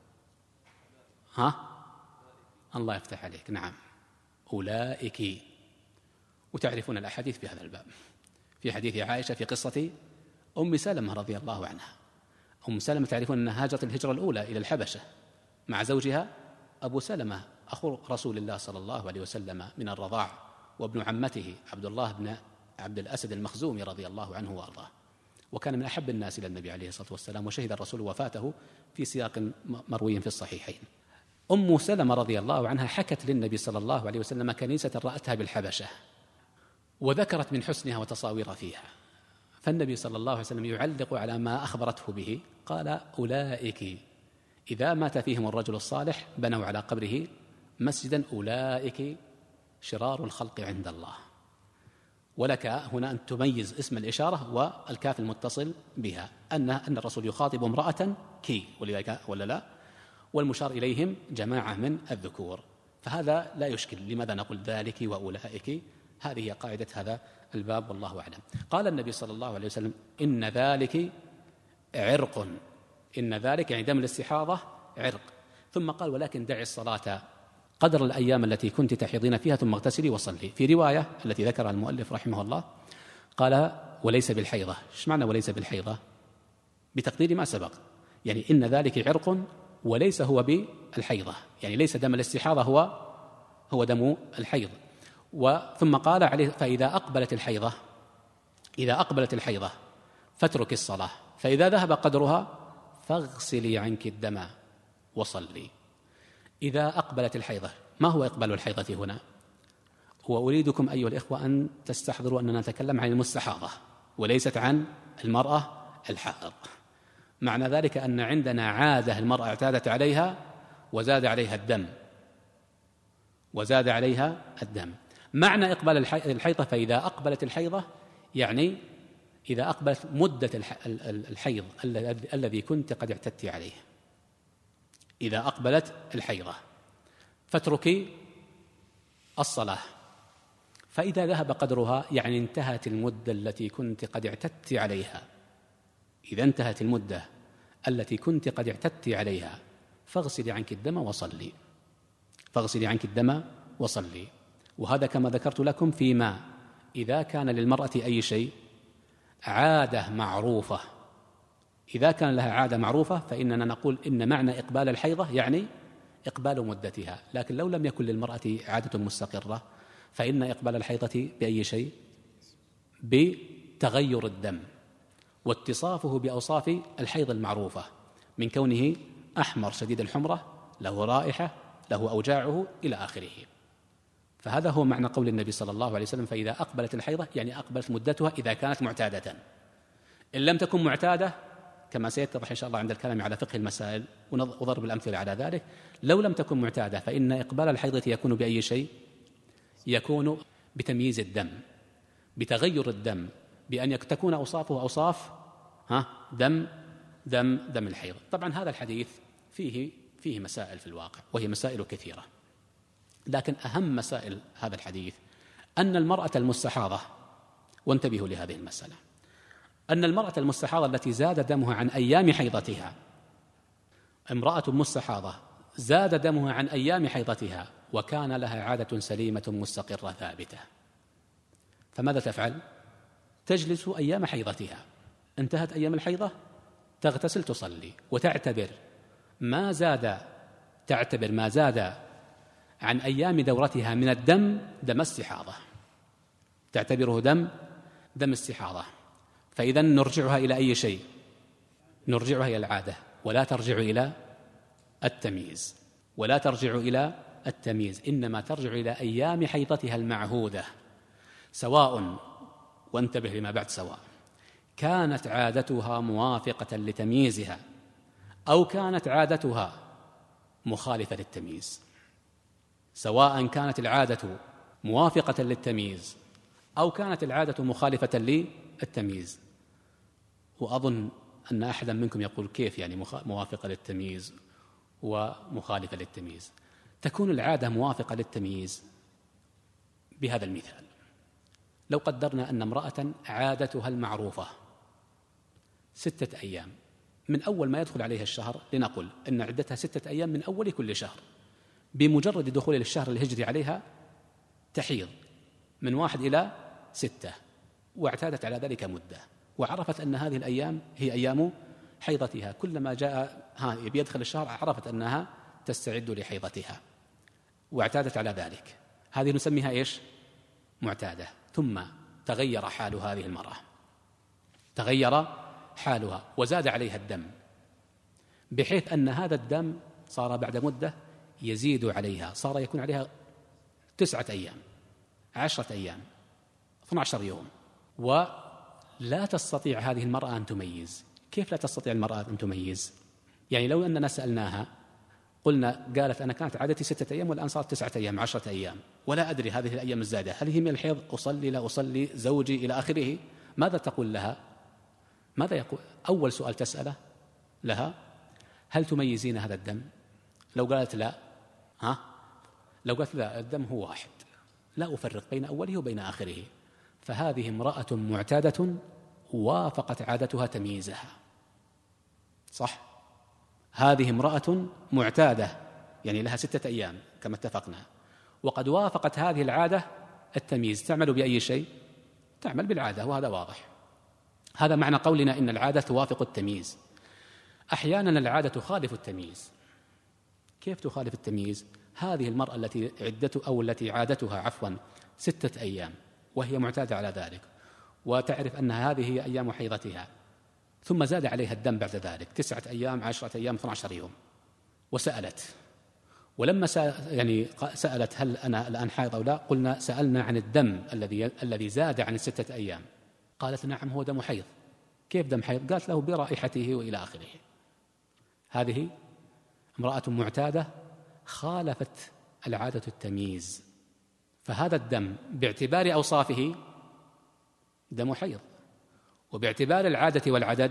ها الله يفتح عليك، نعم، أولئك. وتعرفون الأحاديث في هذا الباب، في حديث عائشة في قصة أم سلمة رضي الله عنها. أم سلمة تعرفون أنها هاجرت الهجرة الأولى إلى الحبشة مع زوجها أبو سلمة أخو رسول الله صلى الله عليه وسلم من الرضاع، وابن عمته عبد الله بن عبد الأسد المخزومي رضي الله عنه وأرضاه، وكان من أحب الناس إلى النبي عليه الصلاة والسلام، وشهد الرسول وفاته في سياق مروي في الصحيحين. أم سلمة رضي الله عنها حكت للنبي صلى الله عليه وسلم كنيسة رأتها بالحبشة، وذكرت من حسنها وتصاوير فيها، فالنبي صلى الله عليه وسلم يعلق على ما أخبرته به، قال أولئك إذا مات فيهم الرجل الصالح بنوا على قبره مسجدا، أولئك شرار الخلق عند الله. ولك هنا أن تميز اسم الإشارة والكاف المتصل بها، أن أن الرسول يخاطب امرأة كي، ولذلك ولا لا، والمشار إليهم جماعة من الذكور، فهذا لا يشكل. لماذا نقول ذلك وأولئك؟ هذه هي قاعدة هذا الباب، والله أعلم. قال النبي صلى الله عليه وسلم إن ذلك عرق، إن ذلك يعني دم الاستحاضة عرق، ثم قال ولكن دعي الصلاة قدر الأيام التي كنت تحيضين فيها ثم اغتسلي وصلي. في رواية التي ذكرها المؤلف رحمه الله قال وليس بالحيضة. ايش معنى وليس بالحيضة؟ بتقدير ما سبق، يعني إن ذلك عرق وليس هو بالحيضة، يعني ليس دم الاستحاضة هو هو دم الحيض. وثم قال عليه فإذا أقبلت الحيضة إذا أقبلت الحيضة فاترك الصلاة، فإذا ذهب قدرها فاغسلي عنك الدم وصلي. إذا أقبلت الحيضة، ما هو إقبال الحيضة هنا؟ وأريدكم أيها الإخوة أن تستحضروا أننا نتكلم عن المستحاضة وليست عن المرأة الحائض. معنى ذلك أن عندنا عادة المرأة اعتادت عليها وزاد عليها الدم وزاد عليها الدم. معنى إقبال الحيضة، فإذا أقبلت الحيضة يعني إذا أقبلت مدة الحيض الذي كنت قد اعتدت عليه. إذا أقبلت الحيضة فاتركي الصلاة، فإذا ذهب قدرها يعني انتهت المدة التي كنت قد اعتدت عليها. إذا انتهت المدة التي كنت قد اعتدت عليها فاغسلي عنك الدم وصلي، فاغسلي عنك الدم وصلي. وهذا كما ذكرت لكم فيما إذا كان للمرأة أي شيء عادة معروفة. إذا كان لها عادة معروفة فإننا نقول إن معنى إقبال الحيضة يعني إقبال مدتها. لكن لو لم يكن للمرأة عادة مستقرة فإن إقبال الحيضة بأي شيء؟ بتغير الدم واتصافه بأوصاف الحيض المعروفة، من كونه أحمر شديد الحمرة، له رائحة، له أوجاعه، إلى آخره. فهذا هو معنى قول النبي صلى الله عليه وسلم فإذا أقبلت الحيضة يعني أقبلت مدتها إذا كانت معتادة. إن لم تكن معتادة كما سيتضح إن شاء الله عند الكلام على فقه المسائل وضرب الأمثلة على ذلك، لو لم تكن معتادة فإن إقبال الحيضة يكون بأي شيء؟ يكون بتمييز الدم، بتغير الدم، بأن تكون أوصافه أوصاف ها دم دم دم الحيض. طبعا هذا الحديث فيه فيه مسائل في الواقع، وهي مسائل كثيرة، لكن أهم مسائل هذا الحديث أن المرأة المستحاضة، وانتبهوا لهذه المسألة، أن المرأة المستحاضة التي زاد دمها عن أيام حيضتها، امرأة مستحاضة زاد دمها عن أيام حيضتها وكان لها عادة سليمة مستقرة ثابتة، فماذا تفعل؟ تجلس أيام حيضتها، انتهت أيام الحيضة تغتسل تصلي، وتعتبر ما زاد تعتبر ما زاد عن أيام دورتها من الدم دم استحاضة، تعتبره دم دم استحاضة. فإذا نرجعها إلى أي شيء؟ نرجعها إلى العادة، ولا ترجع إلى التمييز، ولا ترجع إلى التمييز، إنما ترجع إلى أيام حيضتها المعهودة، سواء، وانتبه لما بعد سواء، كانت عادتها موافقة لتمييزها أو كانت عادتها مخالفة للتمييز، سواء كانت العادة موافقة للتمييز أو كانت العادة مخالفة للتمييز. وأظن أن أحدا منكم يقول كيف يعني موافقة للتمييز ومخالفة للتمييز؟ تكون العادة موافقة للتمييز بهذا المثال: لو قدرنا أن امرأة عادتها المعروفة ستة أيام من أول ما يدخل عليها الشهر، لنقل أن عدتها ستة أيام من أول كل شهر، بمجرد دخول الشهر الهجري عليها تحيض من واحد إلى ستة، واعتادت على ذلك مدة، وعرفت أن هذه الأيام هي أيام حيضتها، كلما جاء ها بيدخل الشهر عرفت أنها تستعد لحيضتها واعتادت على ذلك، هذه نسميها إيش؟ معتادة. ثم تغير حال هذه المرأة، تغير حالها وزاد عليها الدم، بحيث أن هذا الدم صار بعد مدة يزيد عليها، صار يكون عليها تسعة أيام، عشرة أيام، اثني عشر يوم، ولا تستطيع هذه المرأة أن تميز. كيف لا تستطيع المرأة أن تميز؟ يعني لو أننا سألناها قلنا قالت أنا كانت عادتي ستة أيام والآن صارت تسعة أيام، عشرة أيام، ولا أدري هذه الأيام الزادة هل هي من الحيض، أصلي لا أصلي، زوجي، إلى آخره، ماذا تقول لها؟ ماذا يقول؟ أول سؤال تسأله لها: هل تميزين هذا الدم؟ لو قالت لا، ها؟ لو قالت لا الدم هو واحد، لا أفرق بين أوله وبين آخره، فهذه امرأة معتادة وافقت عادتها تمييزها، صح؟ هذه امرأة معتادة يعني لها ستة أيام كما اتفقنا، وقد وافقت هذه العادة التمييز، تعمل بأي شيء؟ تعمل بالعادة، وهذا واضح. هذا معنى قولنا إن العادة توافق التمييز. أحيانا العادة تخالف التمييز. كيف تخالف التمييز؟ هذه المرأة التي عدته أو التي عادتها عفوا ستة أيام وهي معتادة على ذلك، وتعرف أن هذه هي أيام حيضتها، ثم زاد عليها الدم بعد ذلك تسعة أيام عشرة أيام اثني عشر يوم، وسألت، ولما يعني سألت هل أنا الآن حائض أو لا، قلنا سألنا عن الدم الذي الذي زاد عن الستة أيام، قالت نعم هو دم حيض. كيف دم حيض؟ قالت له برائحته وإلى آخره. هذه امرأة معتادة خالفت العادة التمييز، فهذا الدم باعتبار أوصافه دم حيض، وباعتبار العادة والعدد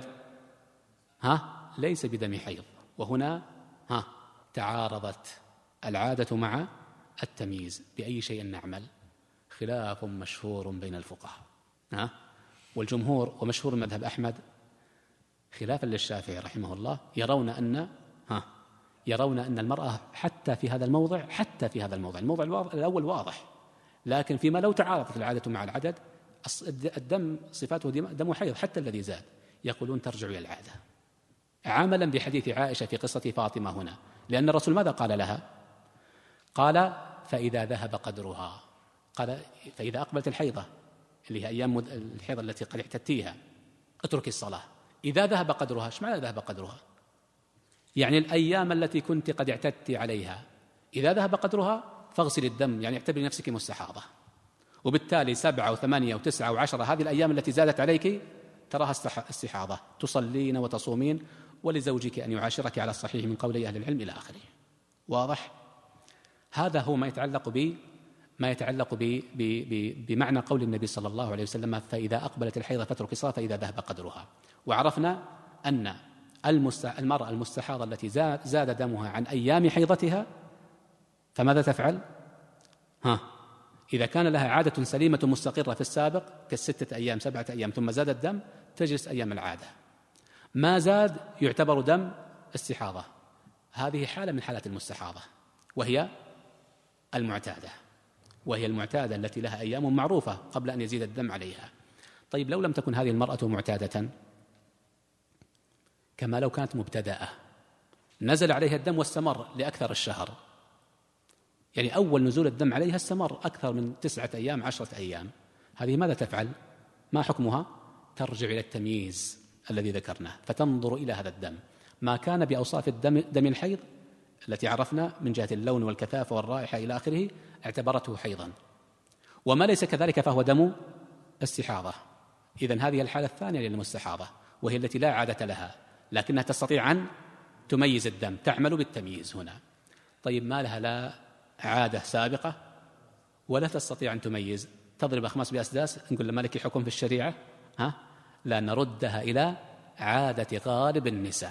ها ليس بدم حيض. وهنا ها تعارضت العادة مع التمييز. بأي شيء نعمل؟ خلاف مشهور بين الفقهاء، ها والجمهور ومشهور مذهب أحمد خلافا للشافعي رحمه الله يرون أن ها يرون أن المرأة حتى في هذا الموضع حتى في هذا الموضع الموضع الأول واضح، لكن فيما لو تعارضت العادة مع العدد الدم صفاته دم حيض حتى الذي زاد، يقولون ترجع إلى العادة، عملا بحديث عائشة في قصة فاطمة هنا، لأن الرسول ماذا قال لها؟ قال فإذا ذهب قدرها، قال فإذا أقبلت الحيضة اللي هي أيام الحيضة التي قد اعتدتيها اتركي الصلاة. إذا ذهب قدرها، ايش معنى ذهب قدرها؟ يعني الأيام التي كنت قد اعتدت عليها إذا ذهب قدرها فاغسل الدم، يعني اعتبري نفسك مستحاضة، وبالتالي سبعة وثمانية وتسعة وعشرة هذه الأيام التي زادت عليك تراها استحاضة، تصلين وتصومين، ولزوجك أن يعاشرك على الصحيح من قول أهل العلم إلى آخره. واضح؟ هذا هو ما يتعلق ب ما يتعلق ب ب ب بمعنى قول النبي صلى الله عليه وسلم فإذا أقبلت الحيضة فاترك الصلاة فإذا ذهب قدرها. وعرفنا أن المرأة المستحاضة التي زاد دمها عن أيام حيضتها فماذا تفعل؟ ها إذا كان لها عادة سليمة مستقرة في السابق كالستة أيام سبعة أيام ثم زاد الدم تجلس أيام العادة، ما زاد يعتبر دم استحاضة. هذه حالة من حالات المستحاضة وهي المعتادة، وهي المعتادة التي لها أيام معروفة قبل أن يزيد الدم عليها. طيب لو لم تكن هذه المرأة معتادة، كما لو كانت مبتدأة نزل عليها الدم واستمر لأكثر الشهر، يعني أول نزول الدم عليها استمر أكثر من تسعة أيام عشرة أيام، هذه ماذا تفعل؟ ما حكمها؟ ترجع إلى التمييز الذي ذكرناه، فتنظر إلى هذا الدم ما كان بأوصاف الدم دم الحيض التي عرفنا من جهة اللون والكثافة والرائحة إلى آخره اعتبرته حيضا، وما ليس كذلك فهو دم استحاضة. إذن هذه الحالة الثانية للمستحاضة، وهي التي لا عادة لها لكنها تستطيع أن تميز الدم، تعمل بالتمييز هنا. طيب ما لها لا عادة سابقة ولا تستطيع أن تميز، تضرب أخماس بأسداس، نقول ما لك حكم في الشريعة؟ ها؟ لا، نردها إلى عادة غالب النساء،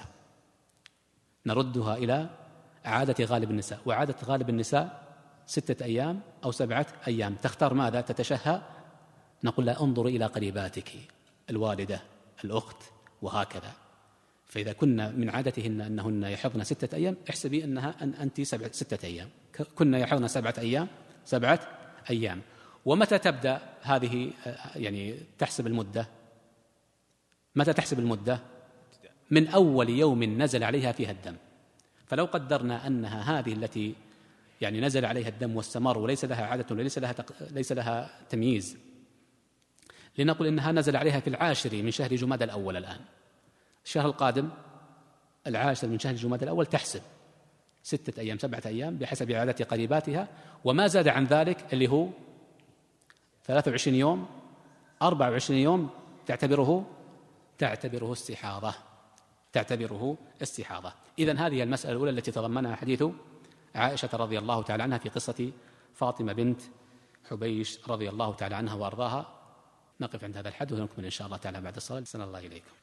نردها إلى عادة غالب النساء. وعادة غالب النساء ستة أيام أو سبعة أيام، تختار ماذا تتشهى؟ نقول لها انظر إلى قريباتك الوالدة الأخت وهكذا، فإذا كنا من عادتهن أنهن يحضن ستة أيام احسبي أنها أن أنت سبعة ستة أيام، كنا يحضن سبعة أيام سبعة أيام. ومتى تبدأ هذه يعني تحسب المدة؟ متى تحسب المدة؟ من أول يوم نزل عليها فيها الدم. فلو قدرنا أنها هذه التي يعني نزل عليها الدم واستمر وليس لها عادة وليس لها تق... ليس لها تمييز، لنقل إنها نزل عليها في العاشر من شهر جمادى الأول، الآن الشهر القادم العاشر من شهر جمادى الأول تحسب ستة أيام سبعة أيام بحسب عادة قريباتها، وما زاد عن ذلك اللي هو ثلاثة وعشرين يوم أربعة وعشرين يوم تعتبره تعتبره استحاضة تعتبره استحاضة. إذن هذه المسألة الأولى التي تضمنها حديث عائشة رضي الله تعالى عنها في قصة فاطمة بنت حبيش رضي الله تعالى عنها وأرضاها. نقف عند هذا الحد ونكمل إن شاء الله تعالى بعد الصلاة. سنة الله إليكم.